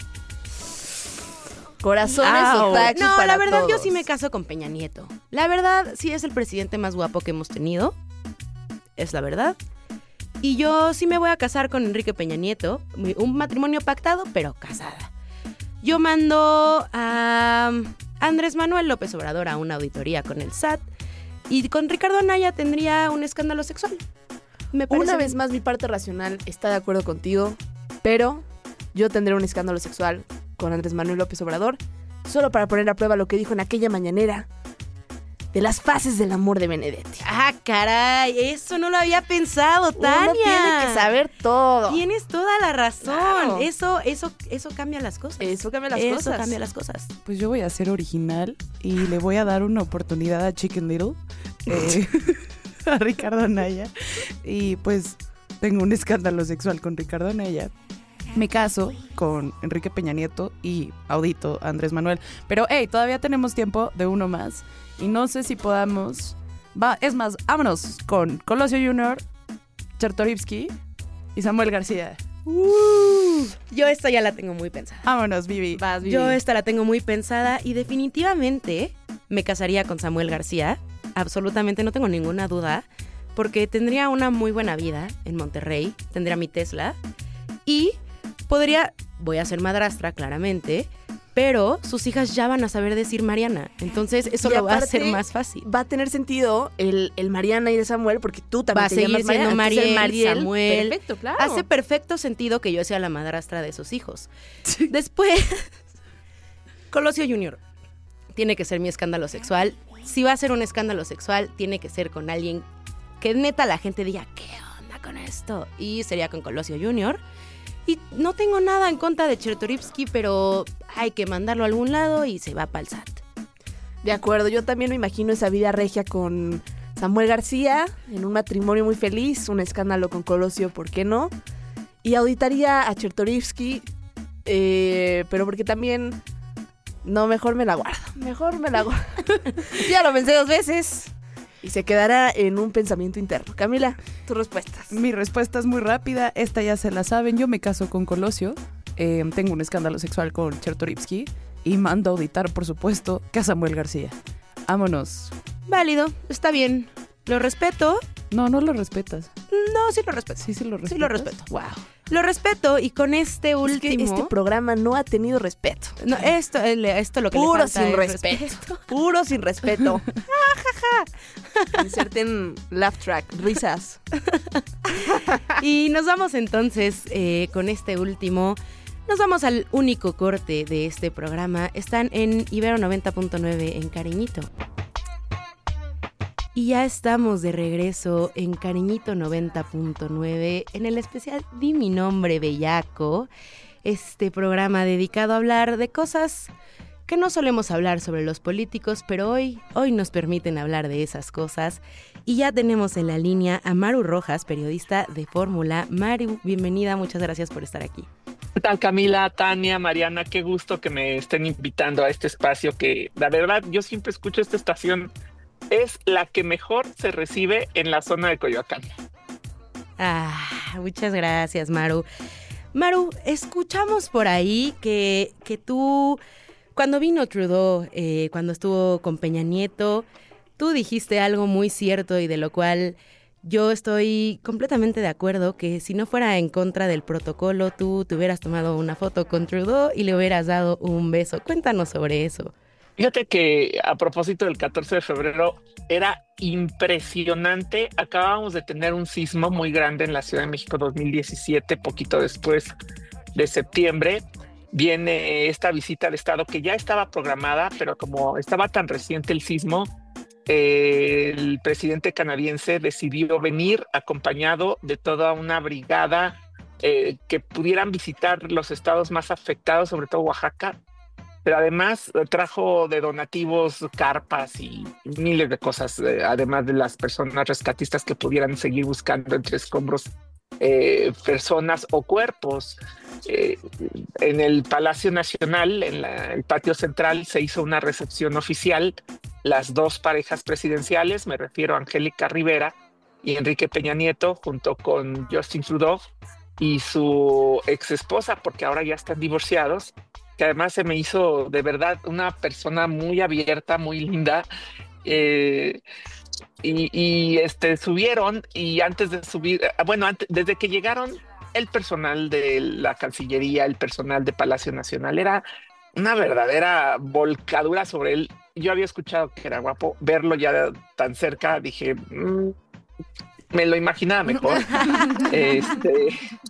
Speaker 6: Corazones
Speaker 5: Au.
Speaker 6: otakus
Speaker 5: No,
Speaker 6: para
Speaker 5: la verdad yo
Speaker 6: todos.
Speaker 5: sí me caso con Peña Nieto. La verdad sí es el presidente más guapo que hemos tenido. Es la verdad. Y yo sí me voy a casar con Enrique Peña Nieto. Un matrimonio pactado, pero casada. Yo mando a Andrés Manuel López Obrador a una auditoría con el S A T. Y con Ricardo Anaya tendría un escándalo sexual. Me parece
Speaker 6: Una
Speaker 5: bien.
Speaker 6: vez más, mi parte racional está de acuerdo contigo, pero yo tendré un escándalo sexual con Andrés Manuel López Obrador, solo para poner a prueba lo que dijo en aquella mañanera de las fases del amor de Benedetti.
Speaker 5: Ah, caray, eso no lo había pensado, Tania.
Speaker 6: Uno tiene que saber todo.
Speaker 5: Tienes toda la razón.
Speaker 6: Claro.
Speaker 5: Eso, eso, eso cambia las cosas.
Speaker 6: Eso cambia las
Speaker 5: Eso
Speaker 6: cosas.
Speaker 5: cambia las cosas.
Speaker 4: Pues yo voy a ser original y le voy a dar una oportunidad a Chicken Little, eh, a Ricardo Anaya. Y pues tengo un escándalo sexual con Ricardo Anaya. Me caso con Enrique Peña Nieto y audito a Andrés Manuel. Pero, hey, todavía tenemos tiempo de uno más. Y no sé si podamos... Va, es más, vámonos con Colosio junior, Chertorivsky y Samuel García.
Speaker 5: Uh, yo esta ya la tengo muy pensada.
Speaker 4: Vámonos, Vivi.
Speaker 6: Vas, Vivi.
Speaker 5: Yo esta la tengo muy pensada y definitivamente me casaría con Samuel García. Absolutamente, no tengo ninguna duda. Porque tendría una muy buena vida en Monterrey. Tendría mi Tesla. Y podría... Voy a ser madrastra, claramente. Pero sus hijas ya van a saber decir Mariana. Entonces eso
Speaker 6: Y
Speaker 5: lo va a
Speaker 6: aparte,
Speaker 5: hacer más fácil.
Speaker 6: Va a tener sentido el, el Mariana y el Samuel, porque tú también
Speaker 5: Va a
Speaker 6: te
Speaker 5: seguir
Speaker 6: llamas
Speaker 5: siendo
Speaker 6: Mariana. Entonces, el
Speaker 5: Mariel, Samuel.
Speaker 6: Perfecto, claro.
Speaker 5: Hace perfecto sentido que yo sea la madrastra de sus hijos. Después, Colosio junior tiene que ser mi escándalo sexual. Si va a ser un escándalo sexual, tiene que ser con alguien que neta la gente diga, ¿qué onda con esto? Y sería con Colosio junior Y no tengo nada en contra de Chertorivsky, pero hay que mandarlo a algún lado y se va para el S A T.
Speaker 6: De acuerdo, yo también me imagino esa vida regia con Samuel García, en un matrimonio muy feliz, un escándalo con Colosio, ¿por qué no? Y auditaría a Chertorivsky, eh, pero porque también... No, mejor me la guardo, mejor me la guardo. Ya lo pensé dos veces y se quedará en un pensamiento interno. Camila, tus respuestas.
Speaker 4: Mi respuesta es muy rápida, esta ya se la saben, yo me caso con Colosio, eh, tengo un escándalo sexual con Chertorivsky y mando a auditar, por supuesto, que a Samuel García. Vámonos.
Speaker 5: Válido, está bien. Lo respeto.
Speaker 4: No, no lo respetas.
Speaker 5: No, sí lo respeto.
Speaker 4: Sí, sí lo respetas.
Speaker 5: Sí lo respeto.
Speaker 6: Wow.
Speaker 5: Lo respeto y con este
Speaker 6: Es
Speaker 5: último...
Speaker 6: que este programa no ha tenido respeto.
Speaker 5: No, esto, esto lo que
Speaker 6: Puro
Speaker 5: le falta
Speaker 6: sin
Speaker 5: es
Speaker 6: respeto. Puro sin respeto. Inserten laugh track, risas.
Speaker 5: Y nos vamos entonces eh, con este último. Nos vamos al único corte de este programa. Están en Ibero noventa punto nueve en Cariñito. Y ya estamos de regreso en Cariñito noventa punto nueve en el especial Di mi nombre bellaco. Este programa dedicado a hablar de cosas que no solemos hablar sobre los políticos, pero hoy, hoy nos permiten hablar de esas cosas. Y ya tenemos en la línea a Maru Rojas, periodista de Fórmula. Maru, bienvenida, muchas gracias por estar aquí.
Speaker 11: ¿Qué tal, Camila, Tania, Mariana? Qué gusto que me estén invitando a este espacio que, la verdad, yo siempre escucho esta estación. Es la que mejor se recibe en la zona de Coyoacán.
Speaker 5: Ah, muchas gracias, Maru. Maru, escuchamos por ahí que, que tú, cuando vino Trudeau, eh, cuando estuvo con Peña Nieto, tú dijiste algo muy cierto y de lo cual yo estoy completamente de acuerdo, que si no fuera en contra del protocolo, tú te hubieras tomado una foto con Trudeau y le hubieras dado un beso. Cuéntanos sobre eso.
Speaker 11: Fíjate que a propósito del catorce de febrero, era impresionante. Acabábamos de tener un sismo muy grande en la Ciudad de México dos mil diecisiete, poquito después de septiembre. Viene esta visita al Estado que ya estaba programada, pero como estaba tan reciente el sismo, eh, el presidente canadiense decidió venir acompañado de toda una brigada eh, que pudieran visitar los estados más afectados, sobre todo Oaxaca. Pero además trajo de donativos carpas y miles de cosas, eh, además de las personas rescatistas que pudieran seguir buscando entre escombros eh, personas o cuerpos. Eh, en el Palacio Nacional, en la, el patio central, se hizo una recepción oficial. Las dos parejas presidenciales, me refiero a Angélica Rivera y Enrique Peña Nieto, junto con Justin Trudeau y su ex esposa, porque ahora ya están divorciados, que además se me hizo de verdad una persona muy abierta, muy linda, eh, y, y este, subieron, y antes de subir, bueno, antes, desde que llegaron, el personal de la Cancillería, el personal de Palacio Nacional, era una verdadera volcadura sobre él. Yo había escuchado que era guapo, verlo ya tan cerca, dije, mmm, me lo imaginaba mejor. este...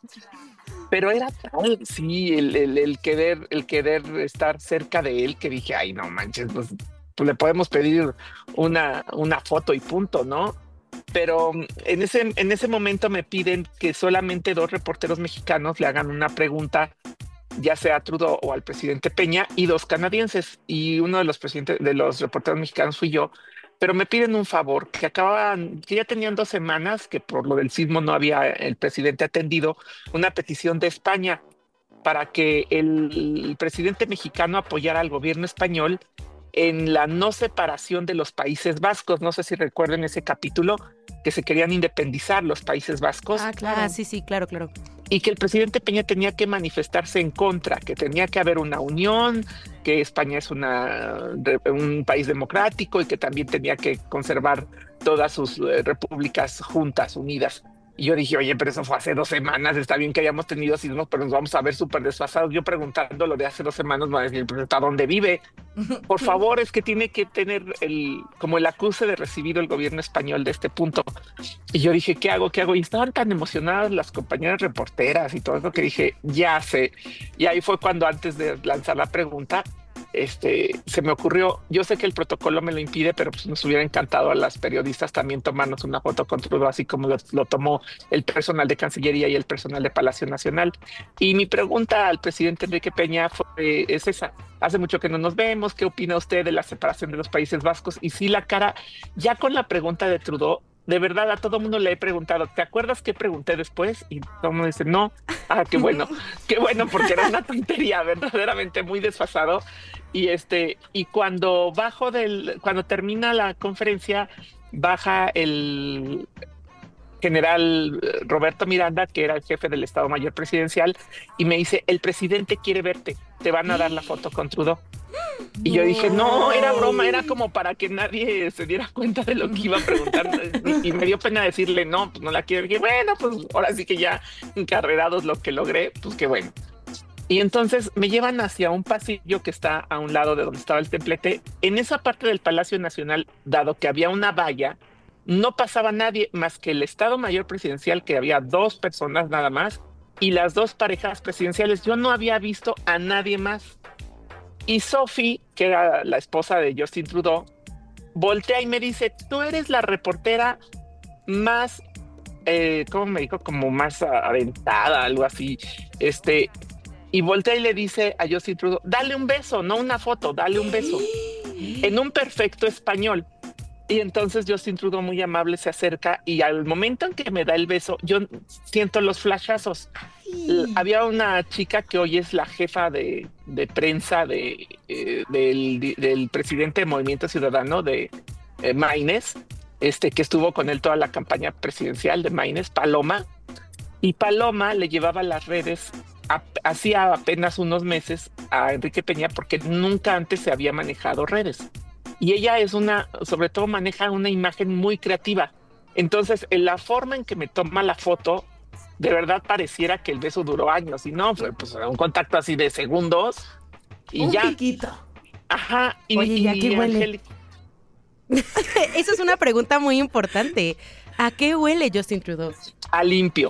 Speaker 11: Pero era tal, sí, el, el, el, querer, el querer estar cerca de él, que dije, ay, no manches, pues, pues le podemos pedir una, una foto y punto, ¿no? Pero en ese, en ese momento me piden que solamente dos reporteros mexicanos le hagan una pregunta, ya sea a Trudeau o al presidente Peña, y dos canadienses. Y uno de los presidentes, de los reporteros mexicanos fui yo. Pero me piden un favor, que acababan, que ya tenían dos semanas, que por lo del sismo no había el presidente atendido, una petición de España para que el, el presidente mexicano apoyara al gobierno español en la no separación de los Países Vascos. No sé si recuerden ese capítulo, que se querían independizar los Países Vascos.
Speaker 5: Ah, claro. Ah, sí, sí, claro, claro.
Speaker 11: Y que el presidente Peña tenía que manifestarse en contra, que tenía que haber una unión, que España es una, un país democrático y que también tenía que conservar todas sus eh, repúblicas juntas, unidas. Y yo dije, oye, pero eso fue hace dos semanas, está bien que hayamos tenido sismos, pero nos vamos a ver súper desfasados. Yo preguntando lo de hace dos semanas, me va a decir, pues, ¿hasta dónde vive? Por favor, es que tiene que tener el, como el acuse de recibido el gobierno español de este punto. Y yo dije, ¿qué hago? ¿Qué hago? Y estaban tan emocionadas las compañeras reporteras y todo eso que dije, ya sé. Y ahí fue cuando, antes de lanzar la pregunta, Este, se me ocurrió, yo sé que el protocolo me lo impide, pero pues nos hubiera encantado a las periodistas también tomarnos una foto con Trudeau, así como lo, lo tomó el personal de Cancillería y el personal de Palacio Nacional. Y mi pregunta al presidente Enrique Peña fue, es esa: hace mucho que no nos vemos, ¿qué opina usted de la separación de los Países Vascos? Y sí, la cara, ya con la pregunta de Trudeau, de verdad a todo mundo le he preguntado, ¿te acuerdas qué pregunté después? Y todo el mundo dice, no. Ah, qué bueno, qué bueno, porque era una tontería, verdaderamente muy desfasado. Y este, y cuando bajo del, cuando termina la conferencia, baja el general Roberto Miranda, que era el jefe del Estado Mayor Presidencial, y me dice, el presidente quiere verte, te van a dar la foto con Trudeau. Y yo dije, no, era broma, era como para que nadie se diera cuenta de lo que iba a preguntar. Y, y me dio pena decirle, no, pues no la quiero. Y dije, bueno, pues ahora sí que ya encarrerados lo que logré, pues qué bueno. Y entonces me llevan hacia un pasillo que está a un lado de donde estaba el templete. En esa parte del Palacio Nacional, dado que había una valla, no pasaba nadie más que el Estado Mayor Presidencial, que había dos personas nada más, y las dos parejas presidenciales. Yo no había visto a nadie más. Y Sophie, que era la esposa de Justin Trudeau, voltea y me dice, tú eres la reportera más, eh, ¿cómo me dijo? Como más aventada, algo así. Este, y voltea y le dice a Justin Trudeau, dale un beso, no una foto, dale un beso, en un perfecto español. Y entonces Justin Trudeau muy amable se acerca y al momento en que me da el beso, yo siento los flashazos. L- Había una chica que hoy es la jefa de, de prensa de, eh, del, del presidente de Movimiento Ciudadano de eh, Maynes, este, que estuvo con él toda la campaña presidencial de Maynes, Paloma. Y Paloma le llevaba las redes a- hacía apenas unos meses a Enrique Peña porque nunca antes se había manejado redes. Y ella es una, sobre todo maneja una imagen muy creativa. Entonces, en la forma en que me toma la foto, de verdad pareciera que el beso duró años. Y no, fue pues un contacto así de segundos y
Speaker 6: Un
Speaker 11: ya.
Speaker 6: piquito.
Speaker 11: Ajá. Y,
Speaker 4: Oye, ¿y a qué huele?
Speaker 11: Angélica-
Speaker 5: Esa es una pregunta muy importante. ¿A qué huele Justin Trudeau?
Speaker 11: a limpio.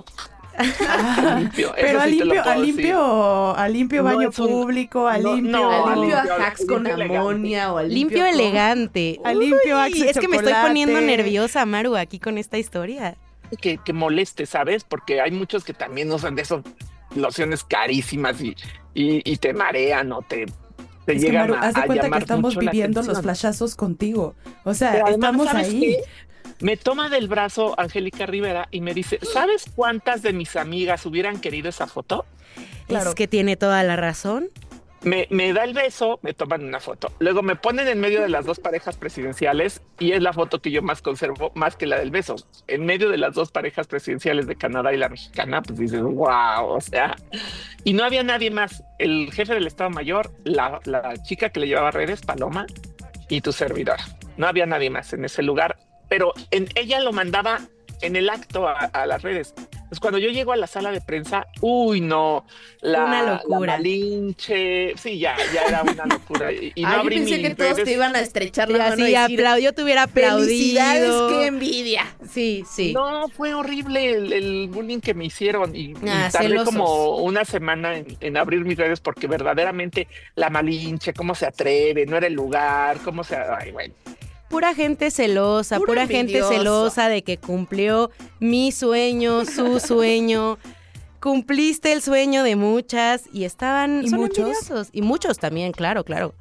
Speaker 11: A limpio.
Speaker 4: Pero
Speaker 11: Eso
Speaker 4: a
Speaker 11: sí te lo
Speaker 4: limpio,
Speaker 11: puedo
Speaker 4: a
Speaker 11: decir.
Speaker 4: limpio, a limpio
Speaker 11: No
Speaker 4: baño
Speaker 11: es un-
Speaker 4: público, a
Speaker 11: no,
Speaker 4: limpio,
Speaker 11: no,
Speaker 6: A
Speaker 11: a
Speaker 6: limpio
Speaker 11: limpio,
Speaker 6: Ajax con
Speaker 11: limpio elegante.
Speaker 6: amonia o a
Speaker 5: Limpio
Speaker 6: limpio, con-
Speaker 5: elegante.
Speaker 4: a limpio
Speaker 5: Uy,
Speaker 4: Axe
Speaker 5: es que me estoy poniendo
Speaker 4: chocolate.
Speaker 5: nerviosa, Maru, aquí con esta historia.
Speaker 11: que, que moleste, ¿sabes? Porque hay muchos que también usan de esas lociones carísimas y, y, y te marean o te, te
Speaker 4: Es que,
Speaker 11: llegan
Speaker 4: Maru,
Speaker 11: a,
Speaker 4: haz de
Speaker 11: a
Speaker 4: cuenta que
Speaker 11: llamar
Speaker 4: estamos
Speaker 11: mucho la
Speaker 4: viviendo los
Speaker 11: atención.
Speaker 4: flashazos contigo. O sea,
Speaker 11: Pero además,
Speaker 4: estamos
Speaker 11: ¿sabes
Speaker 4: ahí.
Speaker 11: qué? Me toma del brazo Angélica Rivera y me dice, ¿sabes cuántas de mis amigas hubieran querido esa foto?
Speaker 4: Claro.
Speaker 5: Es que tiene toda la razón.
Speaker 11: Me, me da el beso, me toman una foto. Luego me ponen en medio de las dos parejas presidenciales y es la foto que yo más conservo, más que la del beso. En medio de las dos parejas presidenciales de Canadá y la mexicana, pues dices, wow, o sea. Y no había nadie más. El jefe del Estado Mayor, la, la chica que le llevaba redes, Paloma, y tu servidora. No había nadie más en ese lugar, pero en, ella lo mandaba en el acto a, a las redes. Pues cuando yo llego a la sala de prensa, uy, no, la,
Speaker 5: Una locura.
Speaker 11: la Malinche, sí, ya, ya era una locura. Y, y no
Speaker 6: Ah, yo
Speaker 11: abrí
Speaker 6: pensé
Speaker 11: mis
Speaker 6: que todos
Speaker 11: redes.
Speaker 6: te iban a estrechar la
Speaker 5: Y
Speaker 6: mano
Speaker 5: así,
Speaker 6: y decir,
Speaker 5: aplau- yo te hubiera aplaudido.
Speaker 6: felicidades, qué envidia.
Speaker 5: Sí, sí.
Speaker 11: No, fue horrible el, el bullying que me hicieron y, y
Speaker 5: Ah,
Speaker 11: tardé
Speaker 5: celosos.
Speaker 11: como una semana en, en abrir mis redes porque verdaderamente la Malinche, cómo se atreve, no era el lugar, cómo se... Ay, bueno.
Speaker 5: Pura gente celosa,
Speaker 6: Puro
Speaker 5: pura gente
Speaker 6: envidioso.
Speaker 5: celosa de que cumplió mi sueño, su sueño. Cumpliste el sueño de muchas y estaban
Speaker 4: ¿Y
Speaker 5: son
Speaker 4: muchos?
Speaker 5: envidiosos. Y muchos también, claro, claro.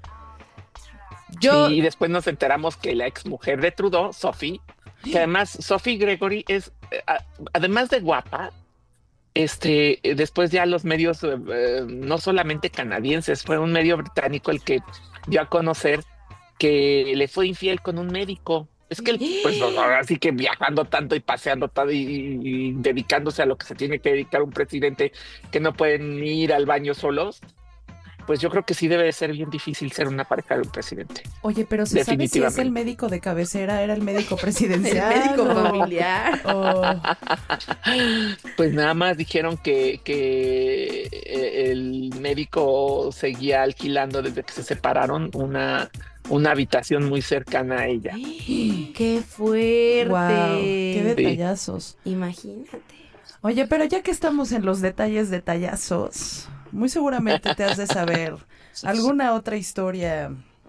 Speaker 5: Yo,
Speaker 11: Sí, y después nos enteramos que la ex mujer de Trudeau, Sophie, que además Sophie Gregory es, eh, a- además de guapa, este, eh, después ya los medios, eh, eh, no solamente canadienses, fue un medio británico el que dio a conocer que le fue infiel con un médico. Es que, él, pues, así que viajando tanto y paseando tanto y, y- y dedicándose a lo que se tiene que dedicar un presidente que no pueden ir al baño solos, pues yo creo que sí debe de ser bien difícil ser una pareja de un presidente.
Speaker 4: Oye, pero ¿se sabe si es
Speaker 11: Definitivamente.
Speaker 4: el médico de cabecera, era el médico
Speaker 6: El
Speaker 4: presidencial?
Speaker 6: médico
Speaker 4: o-
Speaker 6: familiar.
Speaker 4: o-
Speaker 11: Pues nada más dijeron que, que eh, el médico seguía alquilando desde que se separaron una, una habitación muy cercana a ella.
Speaker 5: qué fuerte.
Speaker 4: Wow, qué detallazos.
Speaker 5: Imagínate.
Speaker 4: Oye, pero ya que estamos en los detalles detallazos, muy seguramente te has de saber alguna otra historia.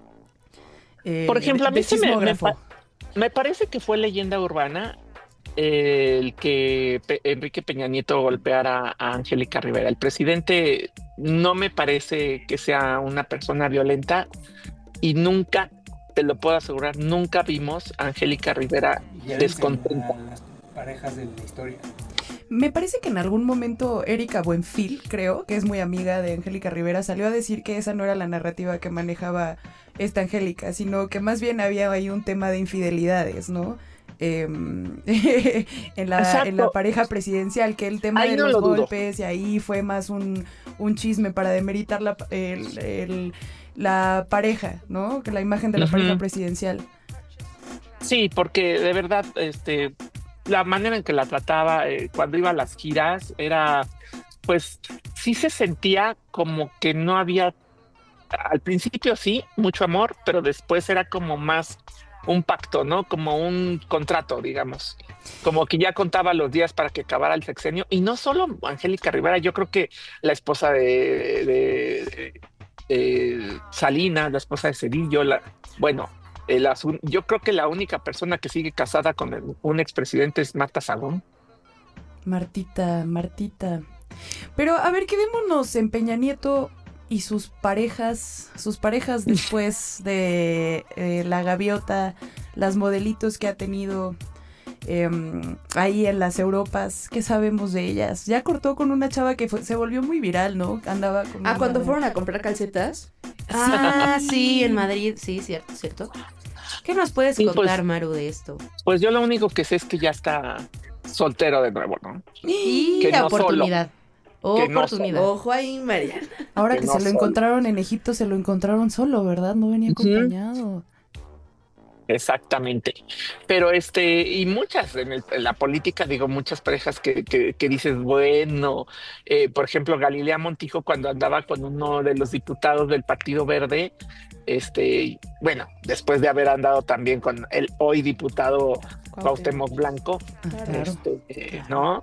Speaker 4: eh,
Speaker 11: Por ejemplo, a mí
Speaker 4: de
Speaker 11: se me, me,
Speaker 4: chismógrafo.
Speaker 11: pa- me parece que fue leyenda urbana eh, el que Pe- Enrique Peña Nieto golpeara a Angélica Rivera. El presidente no me parece que sea una persona violenta y nunca, te lo puedo asegurar, nunca vimos a Angélica Rivera descontenta.
Speaker 12: Las parejas de la historia.
Speaker 4: Me parece que en algún momento Erika Buenfil, creo, que es muy amiga de Angélica Rivera, salió a decir que esa no era la narrativa que manejaba esta Angélica, sino que más bien había ahí un tema de infidelidades, ¿no? Eh, en, la,
Speaker 11: Exacto.
Speaker 4: en la pareja presidencial, que el tema
Speaker 11: Ahí
Speaker 4: de
Speaker 11: no
Speaker 4: los
Speaker 11: lo dudo.
Speaker 4: golpes y ahí fue más un, un chisme para demeritar la, el- el- la pareja, ¿no? Que la imagen de la
Speaker 11: Ujú.
Speaker 4: pareja presidencial.
Speaker 11: Sí, porque de verdad, este, la manera en que la trataba eh, cuando iba a las giras era, pues, sí se sentía como que no había, al principio sí, mucho amor, pero después era como más un pacto, ¿no? Como un contrato, digamos. Como que ya contaba los días para que acabara el sexenio. Y no solo Angélica Rivera, yo creo que la esposa de, de, de, de Salinas, la esposa de Cedillo, la, bueno, el asun- yo creo que la única persona que sigue casada con el- un expresidente es Marta Sagún.
Speaker 4: Martita, Martita. Pero a ver, quedémonos en Peña Nieto y sus parejas, sus parejas después de eh, la gaviota, las modelitos que ha tenido eh, ahí en las Europas. ¿Qué sabemos de ellas? Ya cortó con una chava que fue, se volvió muy viral, ¿no? Andaba con
Speaker 6: Ah,
Speaker 4: una...
Speaker 6: cuando fueron a comprar calcetas.
Speaker 5: Ah, sí, en Madrid, sí, cierto, cierto. ¿Qué nos puedes
Speaker 11: Sí,
Speaker 5: contar,
Speaker 11: pues-
Speaker 5: Maru, de esto?
Speaker 11: Pues yo lo único que sé es que ya está soltero de nuevo, ¿no?
Speaker 5: Y
Speaker 11: Que no
Speaker 5: oportunidad.
Speaker 11: Que no
Speaker 5: Oportunidad.
Speaker 6: Ojo ahí, Mariana.
Speaker 4: Ahora
Speaker 11: que
Speaker 4: que
Speaker 11: no
Speaker 4: se lo
Speaker 11: solo.
Speaker 4: encontraron en Egipto, se lo encontraron solo, ¿verdad? No venía
Speaker 11: Ujú.
Speaker 4: acompañado.
Speaker 11: Exactamente. Pero este, y muchas en, el- en la política, digo, muchas parejas que, que, que dices, bueno, eh, por ejemplo, Galilea Montijo cuando andaba con uno de los diputados del Partido Verde, este, bueno, después de haber andado también con el hoy diputado Cuauhtémoc Blanco,
Speaker 4: Claro.
Speaker 11: este, eh, ¿no?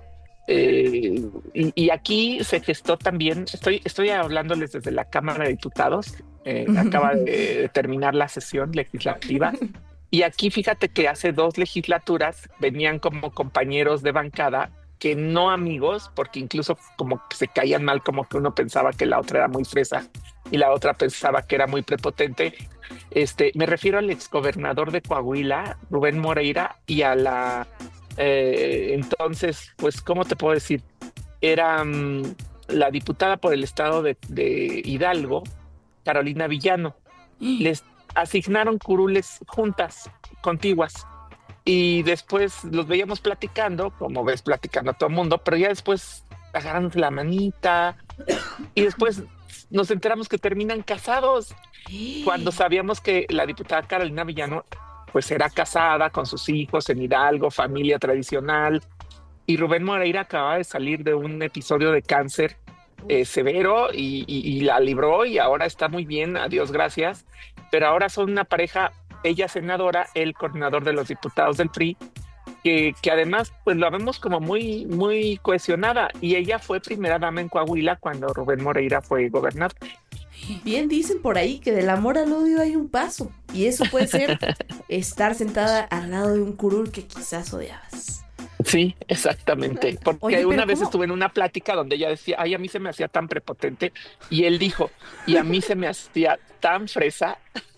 Speaker 11: Eh, y, y aquí se gestó también, estoy, estoy hablándoles desde la Cámara de Diputados, eh, acaba de, de terminar la sesión legislativa. Y aquí fíjate que hace dos legislaturas venían como compañeros de bancada, que no amigos, porque incluso como que se caían mal, como que uno pensaba que la otra era muy fresa y la otra pensaba que era muy prepotente. Este, me refiero al exgobernador de Coahuila, Rubén Moreira, y a la eh, entonces, pues, ¿cómo te puedo decir? Era um, la diputada por el estado de, de Hidalgo, Carolina Villano. Les asignaron curules juntas, contiguas, y después los veíamos platicando, como ves platicando a todo el mundo, pero ya después agarrándose la manita, y después nos enteramos que terminan casados, cuando sabíamos que la diputada Carolina Villano pues era casada con sus hijos en Hidalgo, familia tradicional, y Rubén Moreira acaba de salir de un episodio de cáncer eh, severo y, y, y la libró y ahora está muy bien, a Dios gracias, pero ahora son una pareja, ella senadora, él coordinador de los diputados del P R I, que, que además pues la vemos como muy, muy cohesionada, y ella fue primera dama en Coahuila cuando Rubén Moreira fue gobernador.
Speaker 6: Bien dicen por ahí que del amor al odio hay un paso. Y eso puede ser estar sentada al lado de un curul que quizás odiabas.
Speaker 11: Sí, exactamente. Porque
Speaker 6: Oye,
Speaker 11: una
Speaker 6: pero
Speaker 11: vez
Speaker 6: ¿cómo?
Speaker 11: estuve en una plática donde ella decía, ay, a mí se me hacía tan prepotente, y él dijo, y a mí se me hacía tan fresa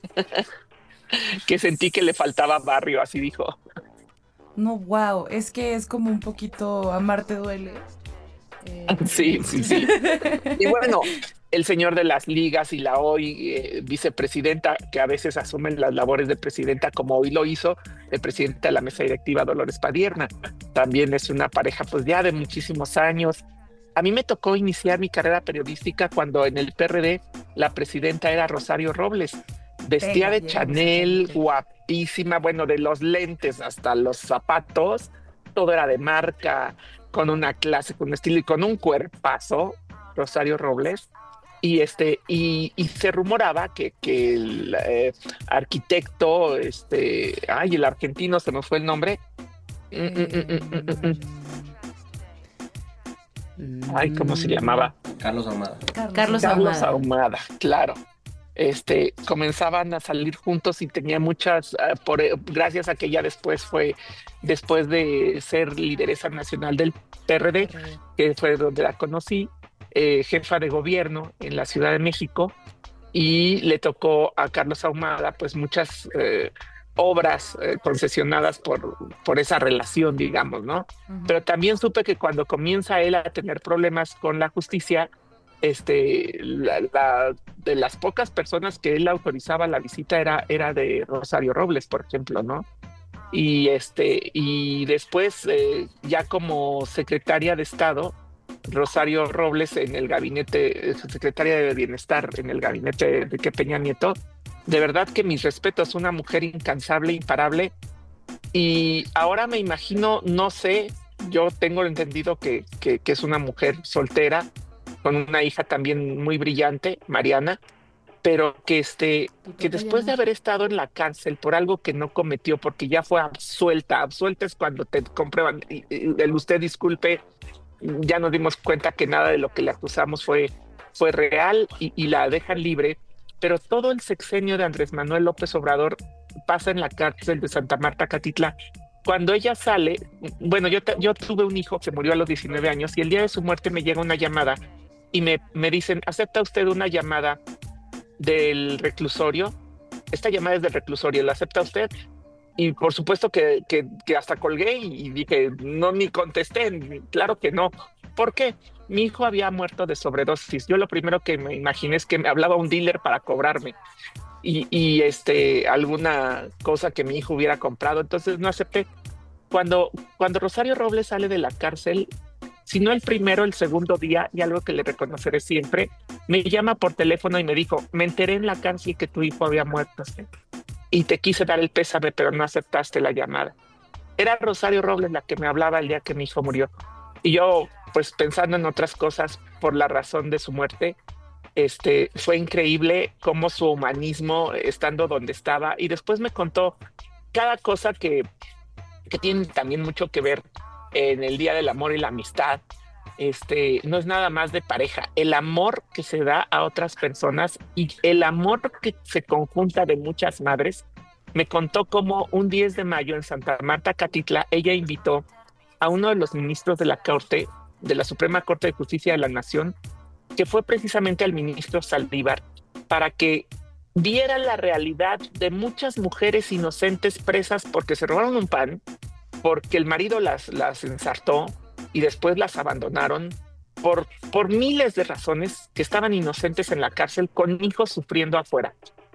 Speaker 11: que sentí que le faltaba barrio, así dijo.
Speaker 4: No, wow, es que es como un poquito amarte duele. Eh,
Speaker 11: Sí, sí, sí. Y bueno, el señor de las ligas y la hoy eh, vicepresidenta, que a veces asumen las labores de presidenta, como hoy lo hizo el presidente de la mesa directiva, Dolores Padierna. También es una pareja pues ya de muchísimos años. A mí me tocó iniciar mi carrera periodística cuando en el P R D la presidenta era Rosario Robles. Vestía de Chanel, guapísima, bueno, de los lentes hasta los zapatos, todo era de marca, con una clase, con un estilo y con un cuerpazo, Rosario Robles. Y este, y, y se rumoraba que, que el eh, arquitecto, este, ay, el argentino, se me fue el nombre. Mm, mm, mm, mm, mm, mm. Ay, ¿cómo se llamaba?
Speaker 13: Carlos Ahumada.
Speaker 5: Carlos
Speaker 11: Carlos
Speaker 5: Ahumada.
Speaker 11: Ahumada, claro. Este, comenzaban a salir juntos y tenía muchas, uh, por, gracias a que ella después fue, después de ser lideresa nacional del P R D, que fue donde la conocí, eh, jefa de gobierno en la Ciudad de México, y le tocó a Carlos Ahumada pues muchas eh, obras eh, concesionadas por, por esa relación, digamos, ¿no? Uh-huh. Pero también supe que cuando comienza él a tener problemas con la justicia, este, la, la, de las pocas personas que él autorizaba la visita era, era de Rosario Robles, por ejemplo, ¿no? Y, este, y después, eh, ya como secretaria de Estado, Rosario Robles en el gabinete, secretaria de Bienestar en el gabinete de Enrique Peña Nieto, de verdad que mis respetos, una mujer incansable, imparable, y ahora me imagino, no sé, yo tengo entendido que, que, que es una mujer soltera, con una hija también muy brillante, Mariana, pero que, este, que después de haber estado en la cárcel por algo que no cometió, porque ya fue absuelta, absuelta es cuando te comprueban, y, y, el usted disculpe, ya nos dimos cuenta que nada de lo que le acusamos fue, fue real y, y la dejan libre, pero todo el sexenio de Andrés Manuel López Obrador pasa en la cárcel de Santa Marta, Catitla, cuando ella sale, bueno, yo, yo tuve un hijo que murió a los diecinueve años y el día de su muerte me llega una llamada y me, me dicen, ¿acepta usted una llamada del reclusorio? Esta llamada es del reclusorio, ¿la acepta usted? Y por supuesto que, que, que hasta colgué y dije, no, ni contesté, claro que no. ¿Por qué? Mi hijo había muerto de sobredosis. Yo lo primero que me imaginé es que me hablaba un dealer para cobrarme y, y este, alguna cosa que mi hijo hubiera comprado, entonces no acepté. Cuando, cuando Rosario Robles sale de la cárcel, si no el primero, el segundo día, y algo que le reconoceré siempre, me llama por teléfono y me dijo, me enteré en la cárcel que tu hijo había muerto y te quise dar el pésame, pero no aceptaste la llamada. Era Rosario Robles la que me hablaba el día que mi hijo murió. Y yo, pues pensando en otras cosas por la razón de su muerte, este, fue increíble cómo su humanismo, estando donde estaba, y después me contó cada cosa que, que tiene también mucho que ver en el Día del Amor y la Amistad. Este, no es nada más de pareja, el amor que se da a otras personas y el amor que se conjunta de muchas madres. Me contó cómo un diez de mayo en Santa Marta, Catitla, ella invitó a uno de los ministros de la Corte, de la Suprema Corte de Justicia de la Nación, que fue precisamente al ministro Saldívar, para que viera la realidad de muchas mujeres inocentes presas porque se robaron un pan, porque el marido las, las ensartó y después las abandonaron, por, por miles de razones, que estaban inocentes en la cárcel con hijos sufriendo afuera.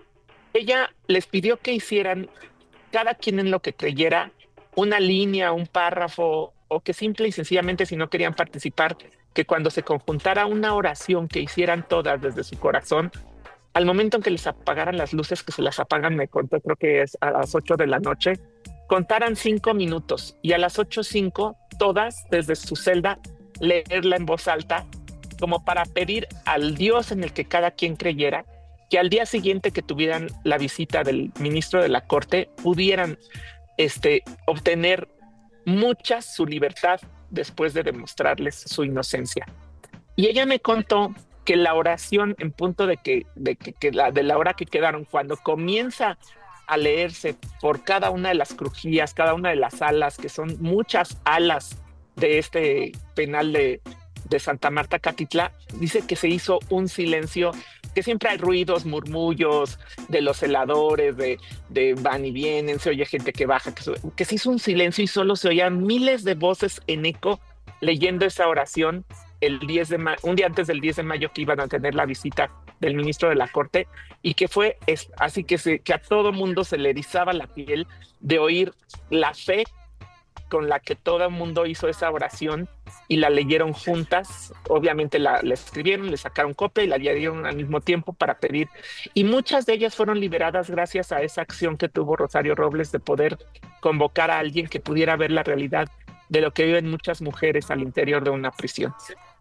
Speaker 11: Ella les pidió que hicieran, cada quien en lo que creyera, una línea, un párrafo, o que simple y sencillamente, si no querían participar, que cuando se conjuntara una oración que hicieran todas desde su corazón, al momento en que les apagaran las luces, que se las apagan, me contó, creo que es a las ocho de la noche, contaran cinco minutos y a las ocho cinco, todas desde su celda, leerla en voz alta, como para pedir al Dios en el que cada quien creyera, que al día siguiente que tuvieran la visita del ministro de la Corte, pudieran este, obtener muchas su libertad después de demostrarles su inocencia. Y ella me contó que la oración, en punto de que, de que, que la, de la hora que quedaron, cuando comienza a leerse por cada una de las crujías, cada una de las alas, que son muchas alas de este penal de, de Santa Marta, Catitla, dice que se hizo un silencio, que siempre hay ruidos, murmullos de los celadores, de, de van y vienen, se oye gente que baja, que, que se hizo un silencio y solo se oían miles de voces en eco leyendo esa oración el diez de mayo, un día antes del diez de mayo, que iban a tener la visita del ministro de la Corte, y que fue es, así que, se, que a todo mundo se le erizaba la piel de oír la fe con la que todo el mundo hizo esa oración y la leyeron juntas. Obviamente la, la escribieron, le sacaron copia y la leyeron al mismo tiempo para pedir. Y muchas de ellas fueron liberadas gracias a esa acción que tuvo Rosario Robles de poder convocar a alguien que pudiera ver la realidad de lo que viven muchas mujeres al interior de una prisión.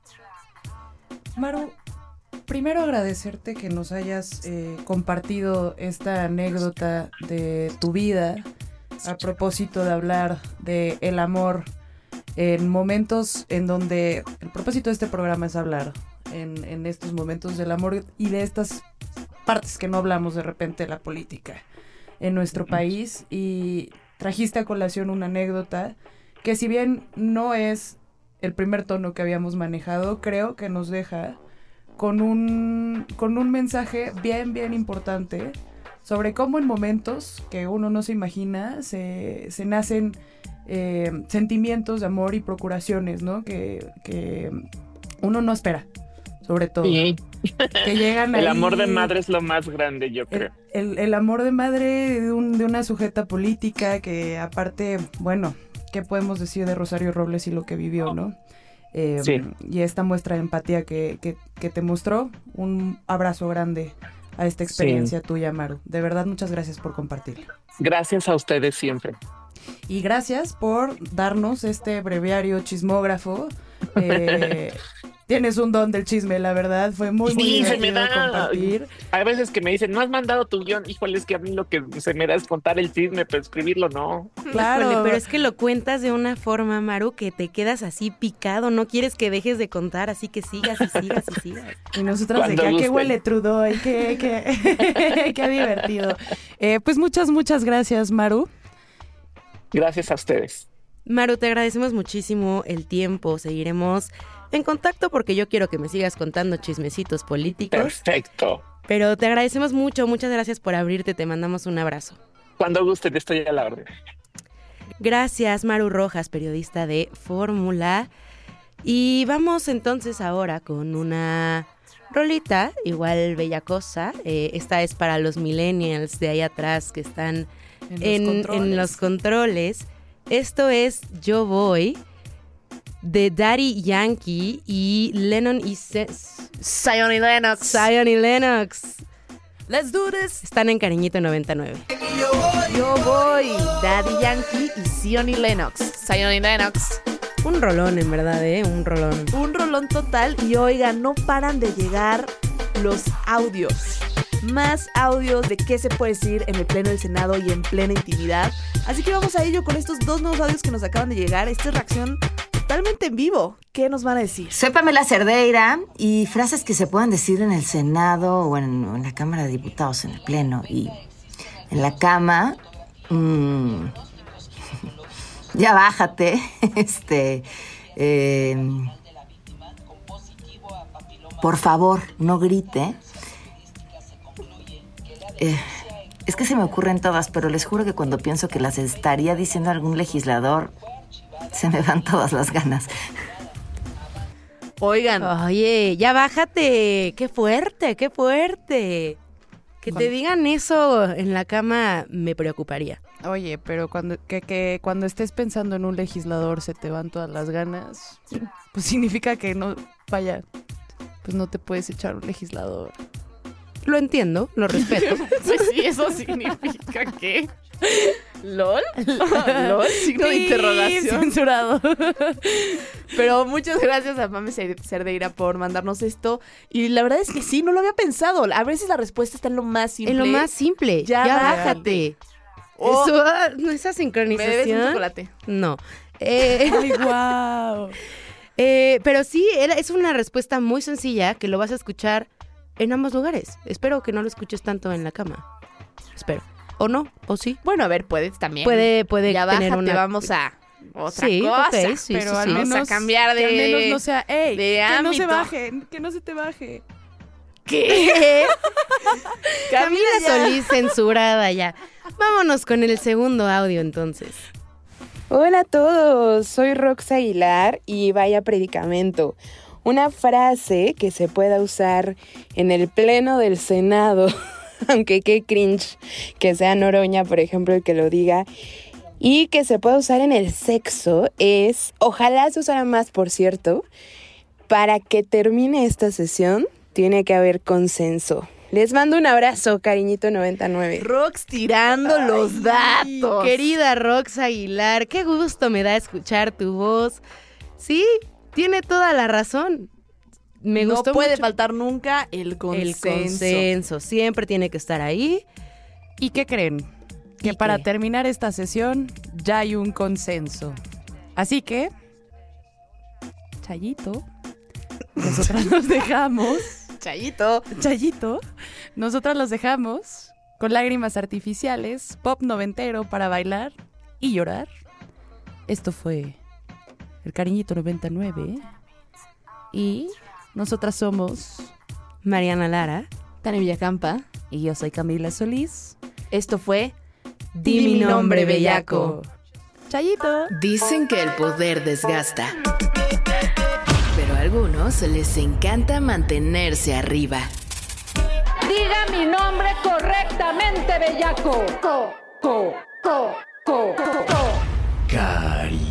Speaker 4: Maru, primero agradecerte que nos hayas eh, compartido esta anécdota de tu vida a propósito de hablar de el amor en momentos en donde el propósito de este programa es hablar en, en estos momentos del amor y de estas partes que no hablamos de repente de la política en nuestro país, y trajiste a colación una anécdota que, si bien no es el primer tono que habíamos manejado, creo que nos deja con un, con un mensaje bien, bien importante sobre cómo en momentos que uno no se imagina se, se nacen eh, sentimientos de amor y procuraciones, ¿no? Que, que uno no espera, sobre todo.
Speaker 11: Sí.
Speaker 4: Que llegan
Speaker 11: el
Speaker 4: ahí,
Speaker 11: amor de madre es lo más grande, yo creo.
Speaker 4: El, el, el amor de madre de, un, de una sujeta política que, aparte, bueno, ¿qué podemos decir de Rosario Robles y lo que vivió, no? Eh,
Speaker 11: sí.
Speaker 4: Y esta muestra de empatía que, que, que te mostró. Un abrazo grande a esta experiencia sí. tuya, Maru. De verdad, muchas gracias por compartirla.
Speaker 11: Gracias a ustedes siempre.
Speaker 4: Y gracias por darnos este breviario chismógrafo. Eh, tienes un don del chisme, la verdad. Fue muy, muy
Speaker 11: sí,
Speaker 4: divertido
Speaker 11: se me da.
Speaker 4: compartir.
Speaker 11: Hay veces que me dicen, no has mandado tu guión. Híjole, es que a mí lo que se me da es contar el chisme, pero escribirlo no.
Speaker 5: Claro. Híjole, pero es que lo cuentas de una forma, Maru, que te quedas así picado. No quieres que dejes de contar, así que sigas y sigas y sigas.
Speaker 4: Y nosotras de que, ¿a qué huele Trudeau? Y qué, qué, qué divertido. Eh, pues muchas, muchas gracias, Maru.
Speaker 11: Gracias a ustedes.
Speaker 5: Maru, te agradecemos muchísimo el tiempo. Seguiremos en contacto porque yo quiero que me sigas contando chismecitos políticos.
Speaker 11: Perfecto.
Speaker 5: Pero te agradecemos mucho. Muchas gracias por abrirte. Te mandamos un abrazo.
Speaker 11: Cuando guste, te estoy a la orden.
Speaker 5: Gracias, Maru Rojas, periodista de Fórmula. Y vamos entonces ahora con una rolita, igual bellacosa. Eh, esta es para los millennials de ahí atrás que están en, en, en los controles. Esto es Yo Voy, de Daddy Yankee y Lennon y Se-
Speaker 6: Zion y Lennox.
Speaker 5: Zion y Lennox.
Speaker 6: Let's do this.
Speaker 5: Están en Cariñito noventa y nueve.
Speaker 6: Yo voy. Daddy Yankee y Zion y Lennox. Zion y Lennox.
Speaker 5: Un rolón, en verdad, ¿eh? Un rolón.
Speaker 6: Un rolón total. Y oigan, no paran de llegar los audios. Más audios de qué se puede decir en el Pleno del Senado y en plena intimidad. Así que vamos a ello con estos dos nuevos audios que nos acaban de llegar. Esta es reacción totalmente en vivo. ¿Qué nos van a decir?
Speaker 13: Soy Pamela Cerdeira y frases que se puedan decir en el Senado o en, o en la Cámara de Diputados, en el Pleno y en la cama. Mmm, ya bájate. Este, eh, por favor, no grite. Eh, es que se me ocurren todas, pero les juro que cuando pienso que las estaría diciendo algún legislador, se me van todas las ganas.
Speaker 6: Oigan.
Speaker 5: Oye, ya bájate. Qué fuerte, qué fuerte. Que te digan eso en la cama me preocuparía.
Speaker 4: Oye, pero cuando que, que cuando estés pensando en un legislador se te van todas las ganas, pues significa que no, vaya, pues no te puedes echar un legislador.
Speaker 5: Lo entiendo, lo respeto.
Speaker 6: Pues sí, eso significa que... ¿Lol? ¿Lol? Signo de interrogación.
Speaker 4: Censurado.
Speaker 6: Pero muchas gracias a Pame Cerdeira por mandarnos esto. Y la verdad es que sí, no lo había pensado. A veces la respuesta está en lo más simple.
Speaker 5: En lo más simple. Ya, ya bájate.
Speaker 6: Oh,
Speaker 5: Eso, esa sincronización.
Speaker 6: ¿Me debes un chocolate?
Speaker 5: No. Eh,
Speaker 4: Ay, wow.
Speaker 5: eh, pero sí, era, es una respuesta muy sencilla que lo vas a escuchar en ambos lugares. Espero que no lo escuches tanto en la cama. Espero. ¿O no? ¿O sí?
Speaker 6: Bueno, a ver, puedes también.
Speaker 5: Puede, puede
Speaker 6: ya
Speaker 5: tener
Speaker 6: bájate,
Speaker 5: una...
Speaker 6: vamos a otra
Speaker 5: sí,
Speaker 6: cosa.
Speaker 5: Okay, sí,
Speaker 6: pero
Speaker 5: sí,
Speaker 6: al
Speaker 5: sí.
Speaker 6: menos vamos a cambiar de...
Speaker 4: Que al menos no sea, ey,
Speaker 6: de
Speaker 4: que
Speaker 6: ámbito.
Speaker 4: no se baje, que no se te baje.
Speaker 5: ¿Qué? Camila Solís censurada ya. Vámonos con el segundo audio entonces.
Speaker 14: Hola a todos, soy Rox Aguilar y vaya predicamento. Una frase que se pueda usar en el Pleno del Senado, aunque qué cringe que sea Noroña, por ejemplo, el que lo diga, y que se pueda usar en el sexo es, ojalá se usara más, por cierto, para que termine esta sesión tiene que haber consenso. Les mando un abrazo, Cariñito noventa y nueve.
Speaker 6: Rox tirando Ay, los datos.
Speaker 5: Querida Rox Aguilar, qué gusto me da escuchar tu voz. Sí, tiene toda la razón. Me
Speaker 6: no
Speaker 5: gustó
Speaker 6: puede
Speaker 5: mucho.
Speaker 6: faltar nunca el consenso.
Speaker 5: El consenso, siempre tiene que estar ahí.
Speaker 4: ¿Y qué creen? Que
Speaker 5: ¿Y
Speaker 4: para
Speaker 5: qué?
Speaker 4: terminar esta sesión ya hay un consenso. Así que, Chayito, nosotras nos dejamos.
Speaker 6: Chayito.
Speaker 4: Chayito, nosotras los dejamos con lágrimas artificiales, pop noventero para bailar y llorar. Esto fue el Cariñito noventa y nueve. Y nosotras somos
Speaker 5: Mariana Lara,
Speaker 6: Tania Villacampa
Speaker 4: y yo soy Camila Solís.
Speaker 6: Esto fue
Speaker 5: Di mi nombre, bellaco.
Speaker 4: Chayito.
Speaker 1: Dicen que el poder desgasta, pero a algunos les encanta mantenerse arriba.
Speaker 2: Diga mi nombre correctamente, bellaco. Co, co, co, co, co.
Speaker 15: Cari.